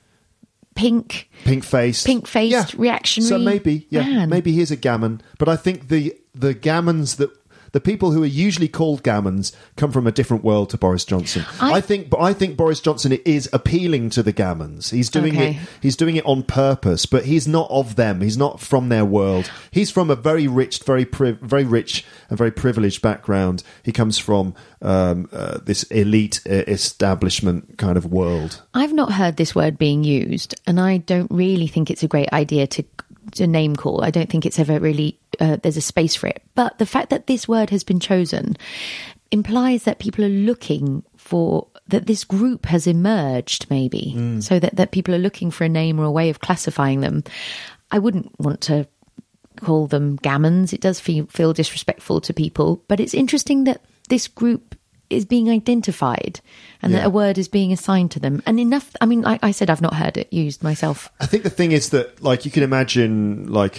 pink-faced, reactionary. So maybe he's a gammon. But I think the gammons the people who are usually called gammons come from a different world to Boris Johnson. I think Boris Johnson is appealing to the gammons. He's doing it. He's doing it on purpose, but he's not of them. He's not from their world. He's from a very rich, very rich and very privileged background. He comes from this elite establishment kind of world. I've not heard this word being used, and I don't really think it's a great idea to name call. I don't think it's ever really there's a space for it. But the fact that this word has been chosen implies that people are looking for, that this group has emerged, maybe, so that people are looking for a name or a way of classifying them. I wouldn't want to call them gammons. It does feel disrespectful to people, but it's interesting that this group is being identified and that a word is being assigned to them. And enough, I mean, like I said, I've not heard it used myself. I think the thing is that, like, you can imagine, like,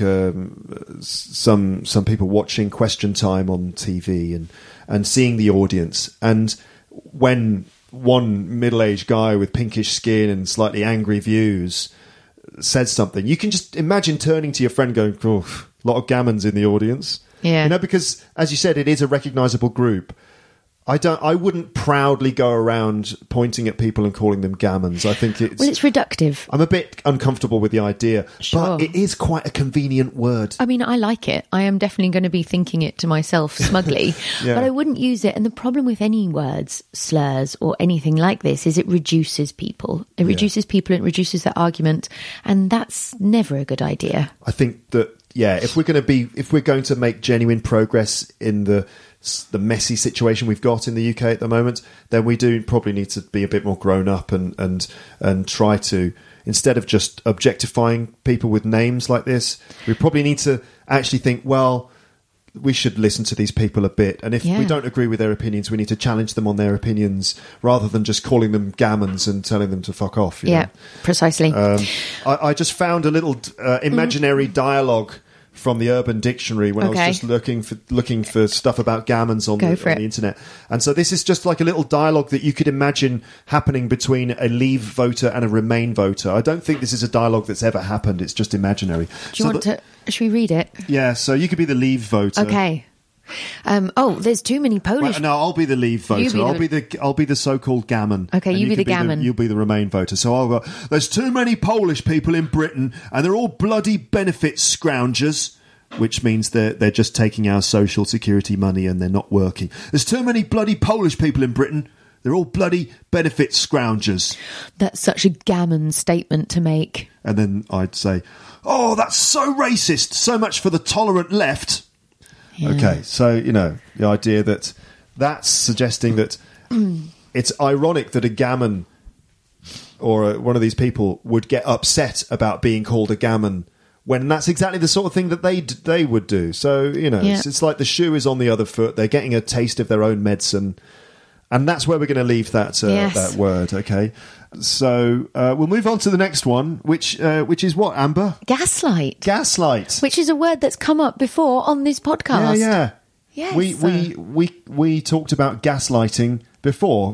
some people watching Question Time on TV and seeing the audience, and when one middle-aged guy with pinkish skin and slightly angry views says something, you can just imagine turning to your friend going, oh, a lot of gammons in the audience. Yeah. You know, because, as you said, it is a recognisable group. I wouldn't proudly go around pointing at people and calling them gammons. I think it's... Well, it's reductive. I'm a bit uncomfortable with the idea, Sure. but it is quite a convenient word. I mean, I like it. I am definitely going to be thinking it to myself smugly, Yeah. but I wouldn't use it. And the problem with any words, slurs, or anything like this is it reduces people. It reduces people, it reduces their argument, and that's never a good idea. I think that, if we're going to make genuine progress in the messy situation we've got in the UK at the moment, then we do probably need to be a bit more grown up and try to, instead of just objectifying people with names like this, we probably need to actually think, well, we should listen to these people a bit, and if we don't agree with their opinions, we need to challenge them on their opinions rather than just calling them gammons and telling them to fuck off. You know? Precisely. I just found a little imaginary dialogue from the Urban Dictionary when I was just looking for stuff about gammons on the internet. And so this is just like a little dialogue that you could imagine happening between a Leave voter and a Remain voter. I don't think this is a dialogue that's ever happened. It's just imaginary. Do you want to... Should we read it? Yeah, so you could be the Leave voter. Okay. There's too many Polish... Well, no, I'll be the Leave voter. I'll be the so-called gammon. Okay, you be the gammon. You'll be the Remain voter. So I'll go, there's too many Polish people in Britain and they're all bloody benefit scroungers, which means they're just taking our social security money and they're not working. There's too many bloody Polish people in Britain. They're all bloody benefit scroungers. That's such a gammon statement to make. And then I'd say, oh, that's so racist. So much for the tolerant left. Yeah. Okay, so, the idea that's suggesting that it's ironic that a gammon or one of these people would get upset about being called a gammon when that's exactly the sort of thing that they would do. So, it's like the shoe is on the other foot. They're getting a taste of their own medicine. And that's where we're going to leave that word, okay? So we'll move on to the next one, which is what, Amber? Gaslight. Gaslight. Which is a word that's come up before on this podcast. Yeah. Yes. We talked about gaslighting before.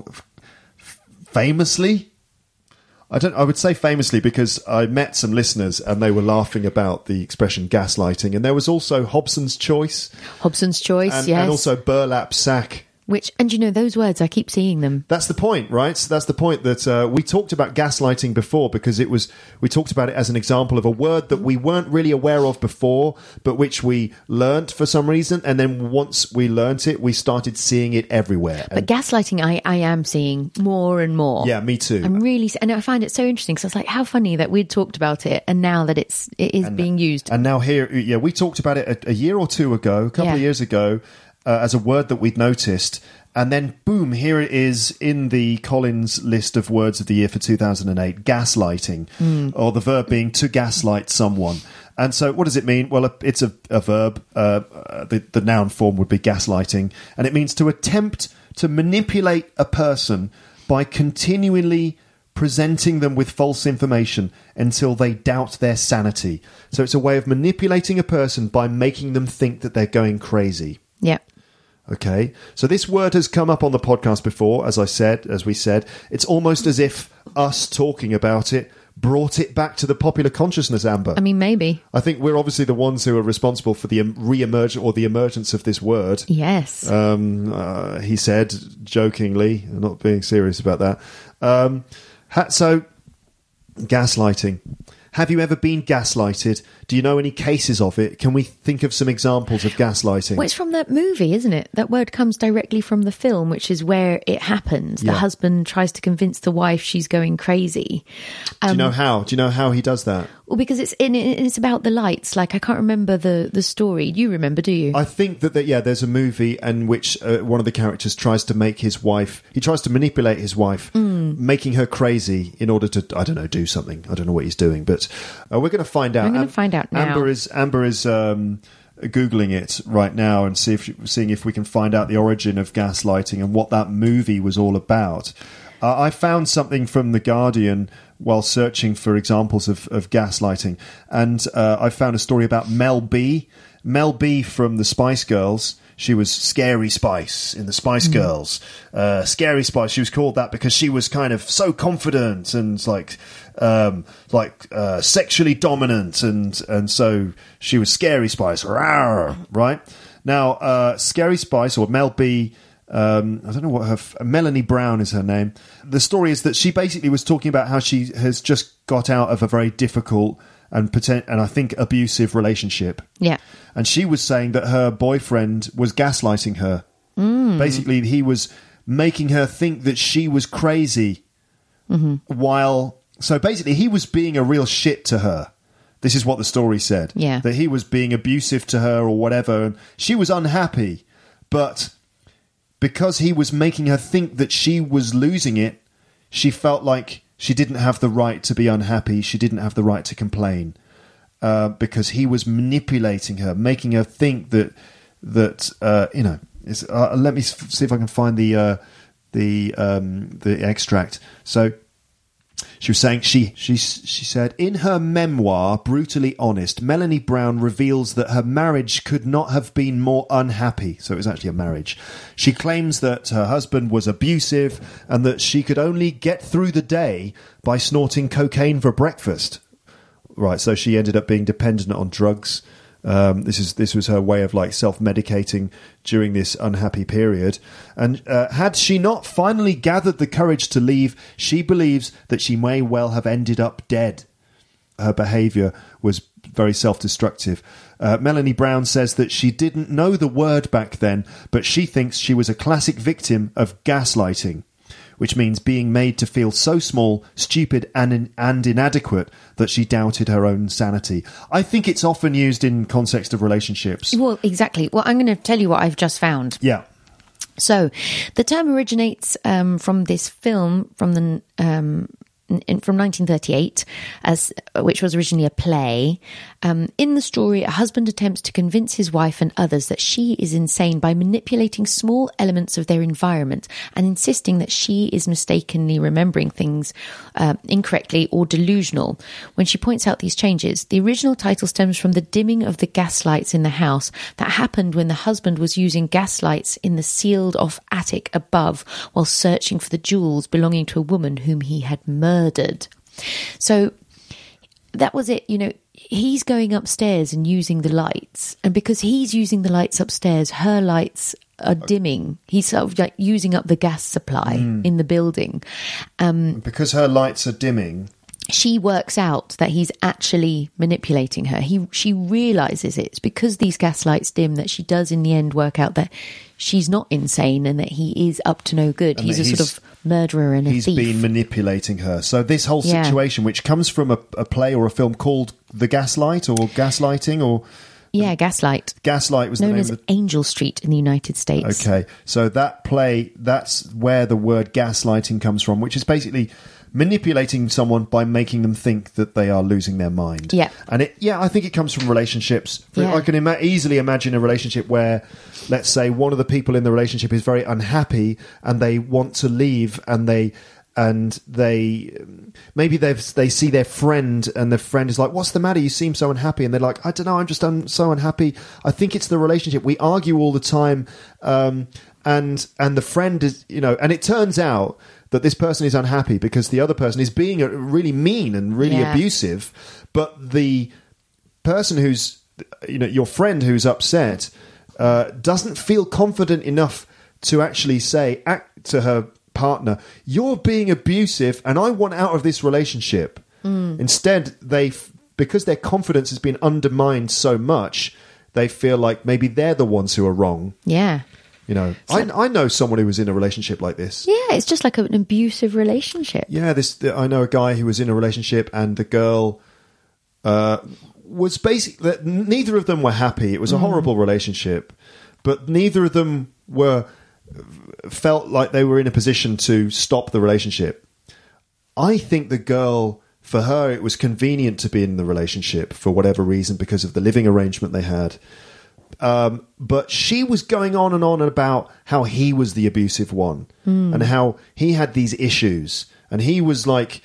Famously. I would say famously because I met some listeners and they were laughing about the expression gaslighting. And there was also Hobson's Choice. Hobson's Choice, yes. And also burlap sack. And those words, I keep seeing them. That's the point, right? So that's the point that we talked about gaslighting before because we talked about it as an example of a word that we weren't really aware of before, but which we learnt for some reason. And then once we learnt it, we started seeing it everywhere. But gaslighting, I am seeing more and more. Yeah, me too. And I find it so interesting because I was like, how funny that we'd talked about it and now that it is being used. And now here, we talked about it a year or two ago, a couple of years ago, as a word that we'd noticed. And then, boom, here it is in the Collins list of words of the year for 2008, gaslighting, or the verb being to gaslight someone. And so what does it mean? Well, it's a verb. The noun form would be gaslighting. And it means to attempt to manipulate a person by continually presenting them with false information until they doubt their sanity. So it's a way of manipulating a person by making them think that they're going crazy. Yeah. Okay, so this word has come up on the podcast before, as we said. It's almost as if us talking about it brought it back to the popular consciousness, Amber. I mean, maybe. I think we're obviously the ones who are responsible for the re-emergence or the emergence of this word. Yes. He said, jokingly, not being serious about that. So, gaslighting. Have you ever been gaslighted? Do you know any cases of it? Can we think of some examples of gaslighting? Well, it's from that movie, isn't it? That word comes directly from the film, which is where it happens. The husband tries to convince the wife she's going crazy. Do you know how? Do you know how he does that? Well, because it's about the lights. Like, I can't remember the story. You remember, do you? I think that there's a movie in which one of the characters tries to make his wife... He tries to manipulate his wife, making her crazy in order to, I don't know, do something. I don't know what he's doing, but we're going to find out. I'm going to find out now. Amber is Googling it right now and seeing if we can find out the origin of gaslighting and what that movie was all about. I found something from The Guardian while searching for examples of gaslighting, and I found a story about Mel B. Mel B from the Spice Girls. She was Scary Spice in the Spice Girls. Scary Spice, she was called that because she was kind of so confident and sexually dominant, and so she was Scary Spice. Rawr, right? Now, Scary Spice, or Mel B, I don't know what Melanie Brown is her name. The story is that she basically was talking about how she has just got out of a very difficult and I think abusive relationship. Yeah. And she was saying that her boyfriend was gaslighting her. Basically, he was making her think that she was crazy so basically he was being a real shit to her. This is what the story said. Yeah. That he was being abusive to her or whatever, and she was unhappy, but because he was making her think that she was losing it, she felt like she didn't have the right to be unhappy. She didn't have the right to complain because he was manipulating her, making her think that let me see if I can find the extract. So she was saying she said, in her memoir, Brutally Honest, Melanie Brown reveals that her marriage could not have been more unhappy. So it was actually a marriage. She claims that her husband was abusive and that she could only get through the day by snorting cocaine for breakfast. Right, so she ended up being dependent on drugs. This was her way of self-medicating during this unhappy period. And had she not finally gathered the courage to leave, she believes that she may well have ended up dead. Her behaviour was very self-destructive. Melanie Brown says that she didn't know the word back then, but she thinks she was a classic victim of gaslighting, which means being made to feel so small, stupid, and inadequate that she doubted her own sanity. I think it's often used in context of relationships. Well, exactly. Well, I'm going to tell you what I've just found. Yeah. So, the term originates from this film from 1938, which was originally a play. In the story, a husband attempts to convince his wife and others that she is insane by manipulating small elements of their environment and insisting that she is mistakenly remembering things incorrectly or delusional. When she points out these changes, the original title stems from the dimming of the gaslights in the house that happened when the husband was using gaslights in the sealed-off attic above while searching for the jewels belonging to a woman whom he had murdered. So that was it. He's going upstairs and using the lights, and because he's using the lights upstairs, her lights are dimming. He's sort of using up the gas supply in the building. Because her lights are dimming, she works out that he's actually manipulating her. She realises it's because these gas lights dim that she does in the end work out that she's not insane and that he is up to no good. He's a sort of murderer and a thief. He's been manipulating her. So this whole situation, which comes from a play or a film called The Gaslight or Gaslighting or... Yeah, Gaslight. Gaslight was known the name as Angel Street in the United States. Okay, so that play, that's where the word gaslighting comes from, which is basically manipulating someone by making them think that they are losing their mind. Yeah. And I think it comes from relationships. Yeah. I can easily imagine a relationship where, let's say, one of the people in the relationship is very unhappy and they want to leave, and they see their friend, and the friend is like, what's the matter? You seem so unhappy. And they're like, I don't know, I'm just so unhappy. I think it's the relationship. We argue all the time. And the friend is, and it turns out that this person is unhappy because the other person is being really mean and really abusive. But the person who's, your friend who's upset, doesn't feel confident enough to actually act to her partner, you're being abusive and I want out of this relationship. Instead, because their confidence has been undermined so much, they feel like maybe they're the ones who are wrong. Yeah. You know, I know someone who was in a relationship like this. Yeah, it's just like an abusive relationship. Yeah, I know a guy who was in a relationship, and the girl was basically, neither of them were happy. It was a horrible relationship, but neither of them felt like they were in a position to stop the relationship. I think the girl, for her, it was convenient to be in the relationship for whatever reason because of the living arrangement they had. But she was going on and on about how he was the abusive one and how he had these issues and he was like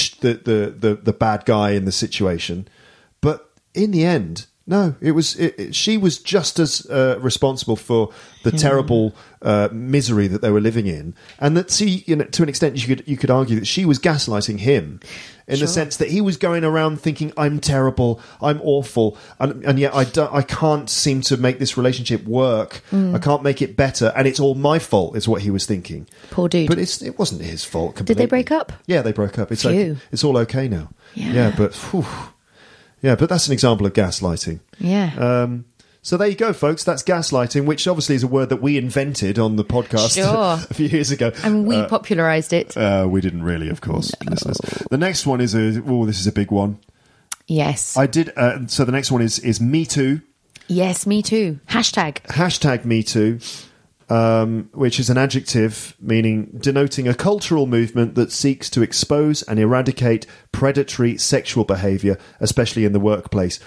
the bad guy in the situation. But in the end, no, she was just as responsible for the terrible misery that they were living in, and that to an extent you could argue that she was gaslighting him in the sense that he was going around thinking, I'm terrible, I'm awful, and yet I can't seem to make this relationship work. I can't make it better, and it's all my fault, is what he was thinking. Poor dude. But it wasn't his fault completely. Did they break up? Yeah, they broke up. It's all okay now. Yeah, but that's an example of gaslighting. Yeah. So there you go, folks. That's gaslighting, which obviously is a word that we invented on the podcast a few years ago. And we popularised it. We didn't really, of course, listeners. The next one is this is a big one. Yes. I did. So the next one is Me Too. Yes, me too. Hashtag Me Too, which is an adjective denoting a cultural movement that seeks to expose and eradicate predatory sexual behaviour, especially in the workplace.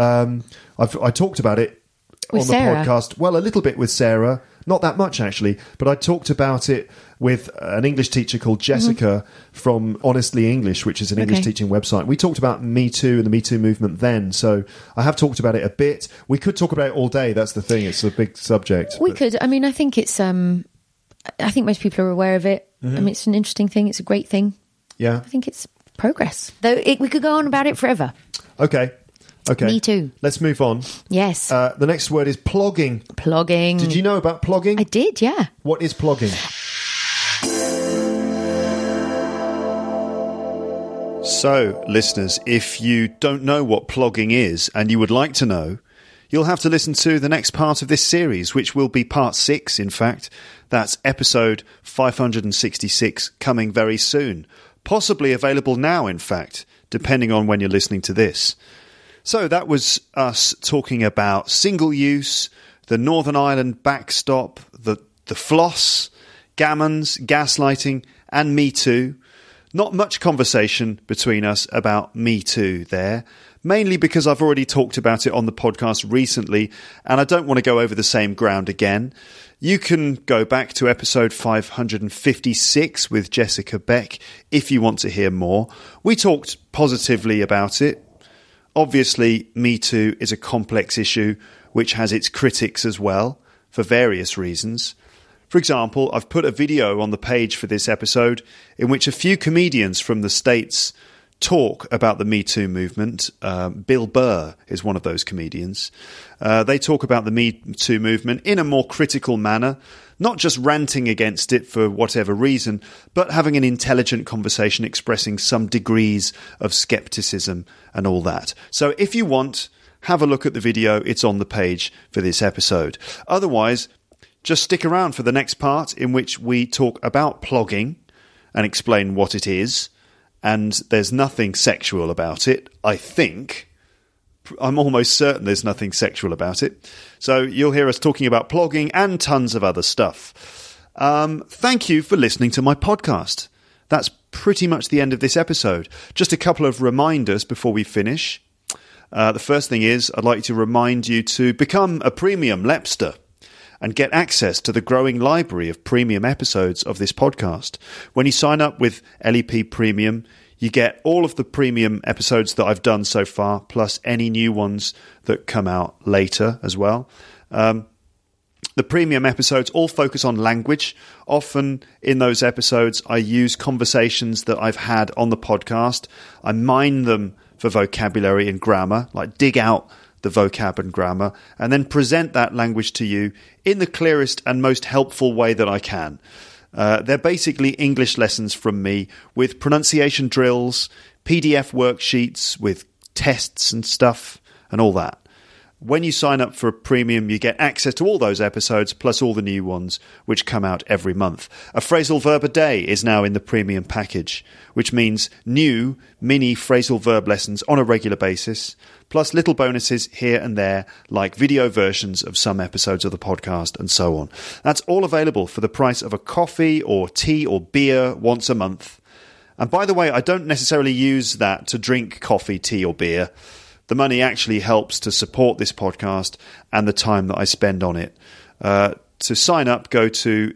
I talked about it with on the Sarah. podcast. Well, a little bit with Sarah, not that much actually, but I talked about it with an English teacher called Jessica from Honestly English, which is an English teaching website. We talked about Me Too and the Me Too movement then, so I have talked about it a bit. We could talk about it all day. That's the thing; it's a big subject. We could. I mean, I think it's. I think most people are aware of it. I mean, it's an interesting thing. It's a great thing. Yeah, I think it's progress. Though we could go on about it forever. Okay. Me too. Let's move on. Yes. The next word is plogging. Plogging. Did you know about plogging? I did, yeah. What is plogging? So, listeners, if you don't know what plogging is and you would like to know, you'll have to listen to the next part of this series, which will be part 6, in fact. That's episode 566, coming very soon. Possibly available now, in fact, depending on when you're listening to this. So that was us talking about single use, the Northern Ireland backstop, the floss, gammons, gaslighting, and Me Too. Not much conversation between us about Me Too there, mainly because I've already talked about it on the podcast recently, and I don't want to go over the same ground again. You can go back to episode 556 with Jessica Beck if you want to hear more. We talked positively about it. Obviously, Me Too is a complex issue which has its critics as well, for various reasons. For example, I've put a video on the page for this episode in which a few comedians from the States talk about the Me Too movement. Bill Burr is one of those comedians. They talk about the Me Too movement in a more critical manner, not just ranting against it for whatever reason, but having an intelligent conversation expressing some degrees of skepticism and all that. So if you want, have a look at the video. It's on the page for this episode. Otherwise, just stick around for the next part in which we talk about plogging and explain what it is. And there's nothing sexual about it, I think. I'm almost certain there's nothing sexual about it. So you'll hear us talking about plogging and tons of other stuff. Thank you for listening to my podcast. That's pretty much the end of this episode. Just a couple of reminders before we finish. The first thing is I'd like to remind you to become a premium Lepster and get access to the growing library of premium episodes of this podcast. When you sign up with LEP Premium, you get all of the premium episodes that I've done so far, plus any new ones that come out later as well. The premium episodes all focus on language. Often in those episodes, I use conversations that I've had on the podcast. I mine them for vocabulary and grammar, like dig out the vocab and grammar, and then present that language to you in the clearest and most helpful way that I can. They're basically English lessons from me with pronunciation drills, PDF worksheets with tests and stuff and all that. When you sign up for a premium, you get access to all those episodes, plus all the new ones, which come out every month. A phrasal verb a day is now in the premium package, which means new mini phrasal verb lessons on a regular basis, plus little bonuses here and there, like video versions of some episodes of the podcast and so on. That's all available for the price of a coffee or tea or beer once a month. And by the way, I don't necessarily use that to drink coffee, tea or beer. The money actually helps to support this podcast and the time that I spend on it. To sign up, go to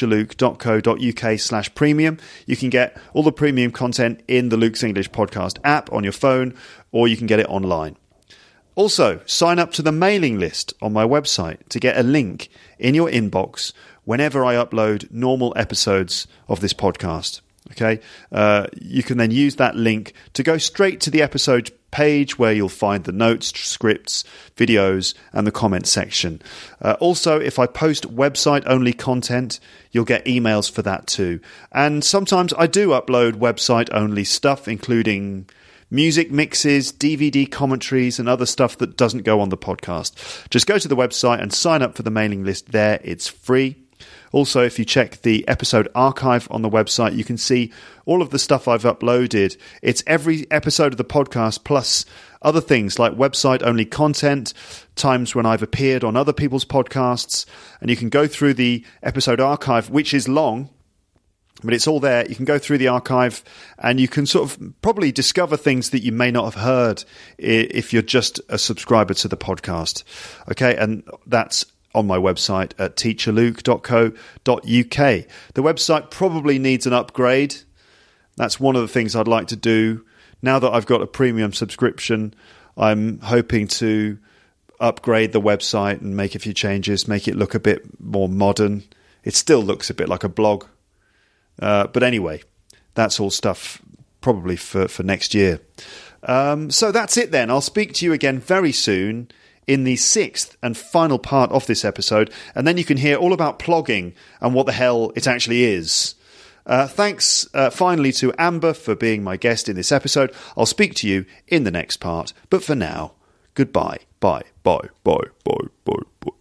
teacherluke.co.uk/premium. You can get all the premium content in the Luke's English Podcast app on your phone, or you can get it online. Also, sign up to the mailing list on my website to get a link in your inbox whenever I upload normal episodes of this podcast. Okay, you can then use that link to go straight to the episode page where you'll find the notes, scripts, videos, and the comment section. Also, if I post website-only content, you'll get emails for that too. And sometimes I do upload website-only stuff, including music mixes, DVD commentaries, and other stuff that doesn't go on the podcast. Just go to the website and sign up for the mailing list there. It's free. Also, if you check the episode archive on the website, you can see all of the stuff I've uploaded. It's every episode of the podcast, plus other things like website-only content, times when I've appeared on other people's podcasts, and you can go through the episode archive, which is long, but it's all there. You can go through the archive, and you can sort of probably discover things that you may not have heard if you're just a subscriber to the podcast. Okay, and that's on my website at teacherluke.co.uk. The website probably needs an upgrade. That's one of the things I'd like to do. Now that I've got a premium subscription, I'm hoping to upgrade the website and make a few changes, make it look a bit more modern. It still looks a bit like a blog. But anyway, that's all stuff probably for next year. So that's it then. I'll speak to you again very soon in the 6th and final part of this episode, and then you can hear all about plogging and what the hell it actually is. Thanks finally to Amber for being my guest in this episode. I'll speak to you in the next part, but for now, goodbye. Bye. Bye. Bye. Bye. Bye. Bye.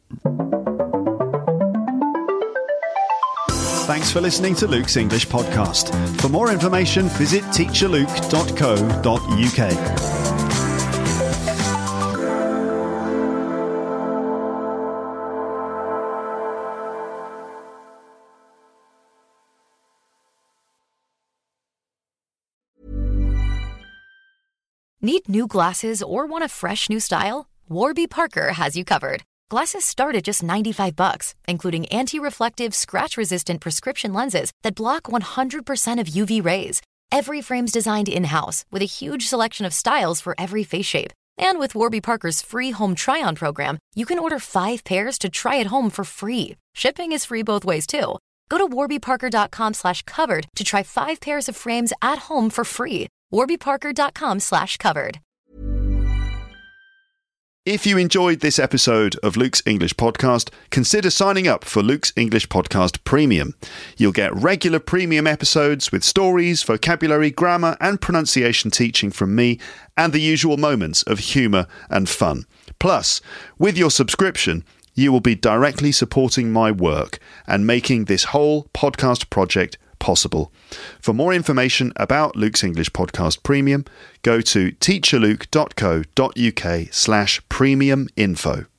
Thanks for listening to Luke's English Podcast. For more information, visit teacherluke.co.uk. Need new glasses or want a fresh new style? Warby Parker has you covered. Glasses start at just $95, including anti-reflective, scratch-resistant prescription lenses that block 100% of UV rays. Every frame's designed in-house with a huge selection of styles for every face shape. And with Warby Parker's free home try-on program, you can order 5 pairs to try at home for free. Shipping is free both ways, too. Go to warbyparker.com/covered to try 5 pairs of frames at home for free. warbyparker.com/covered. If you enjoyed this episode of Luke's English Podcast, consider signing up for Luke's English Podcast Premium. You'll get regular premium episodes with stories, vocabulary, grammar, and pronunciation teaching from me, and the usual moments of humour and fun. Plus, with your subscription, you will be directly supporting my work and making this whole podcast project possible. For more information about Luke's English Podcast Premium, go to teacherluke.co.uk/premium info.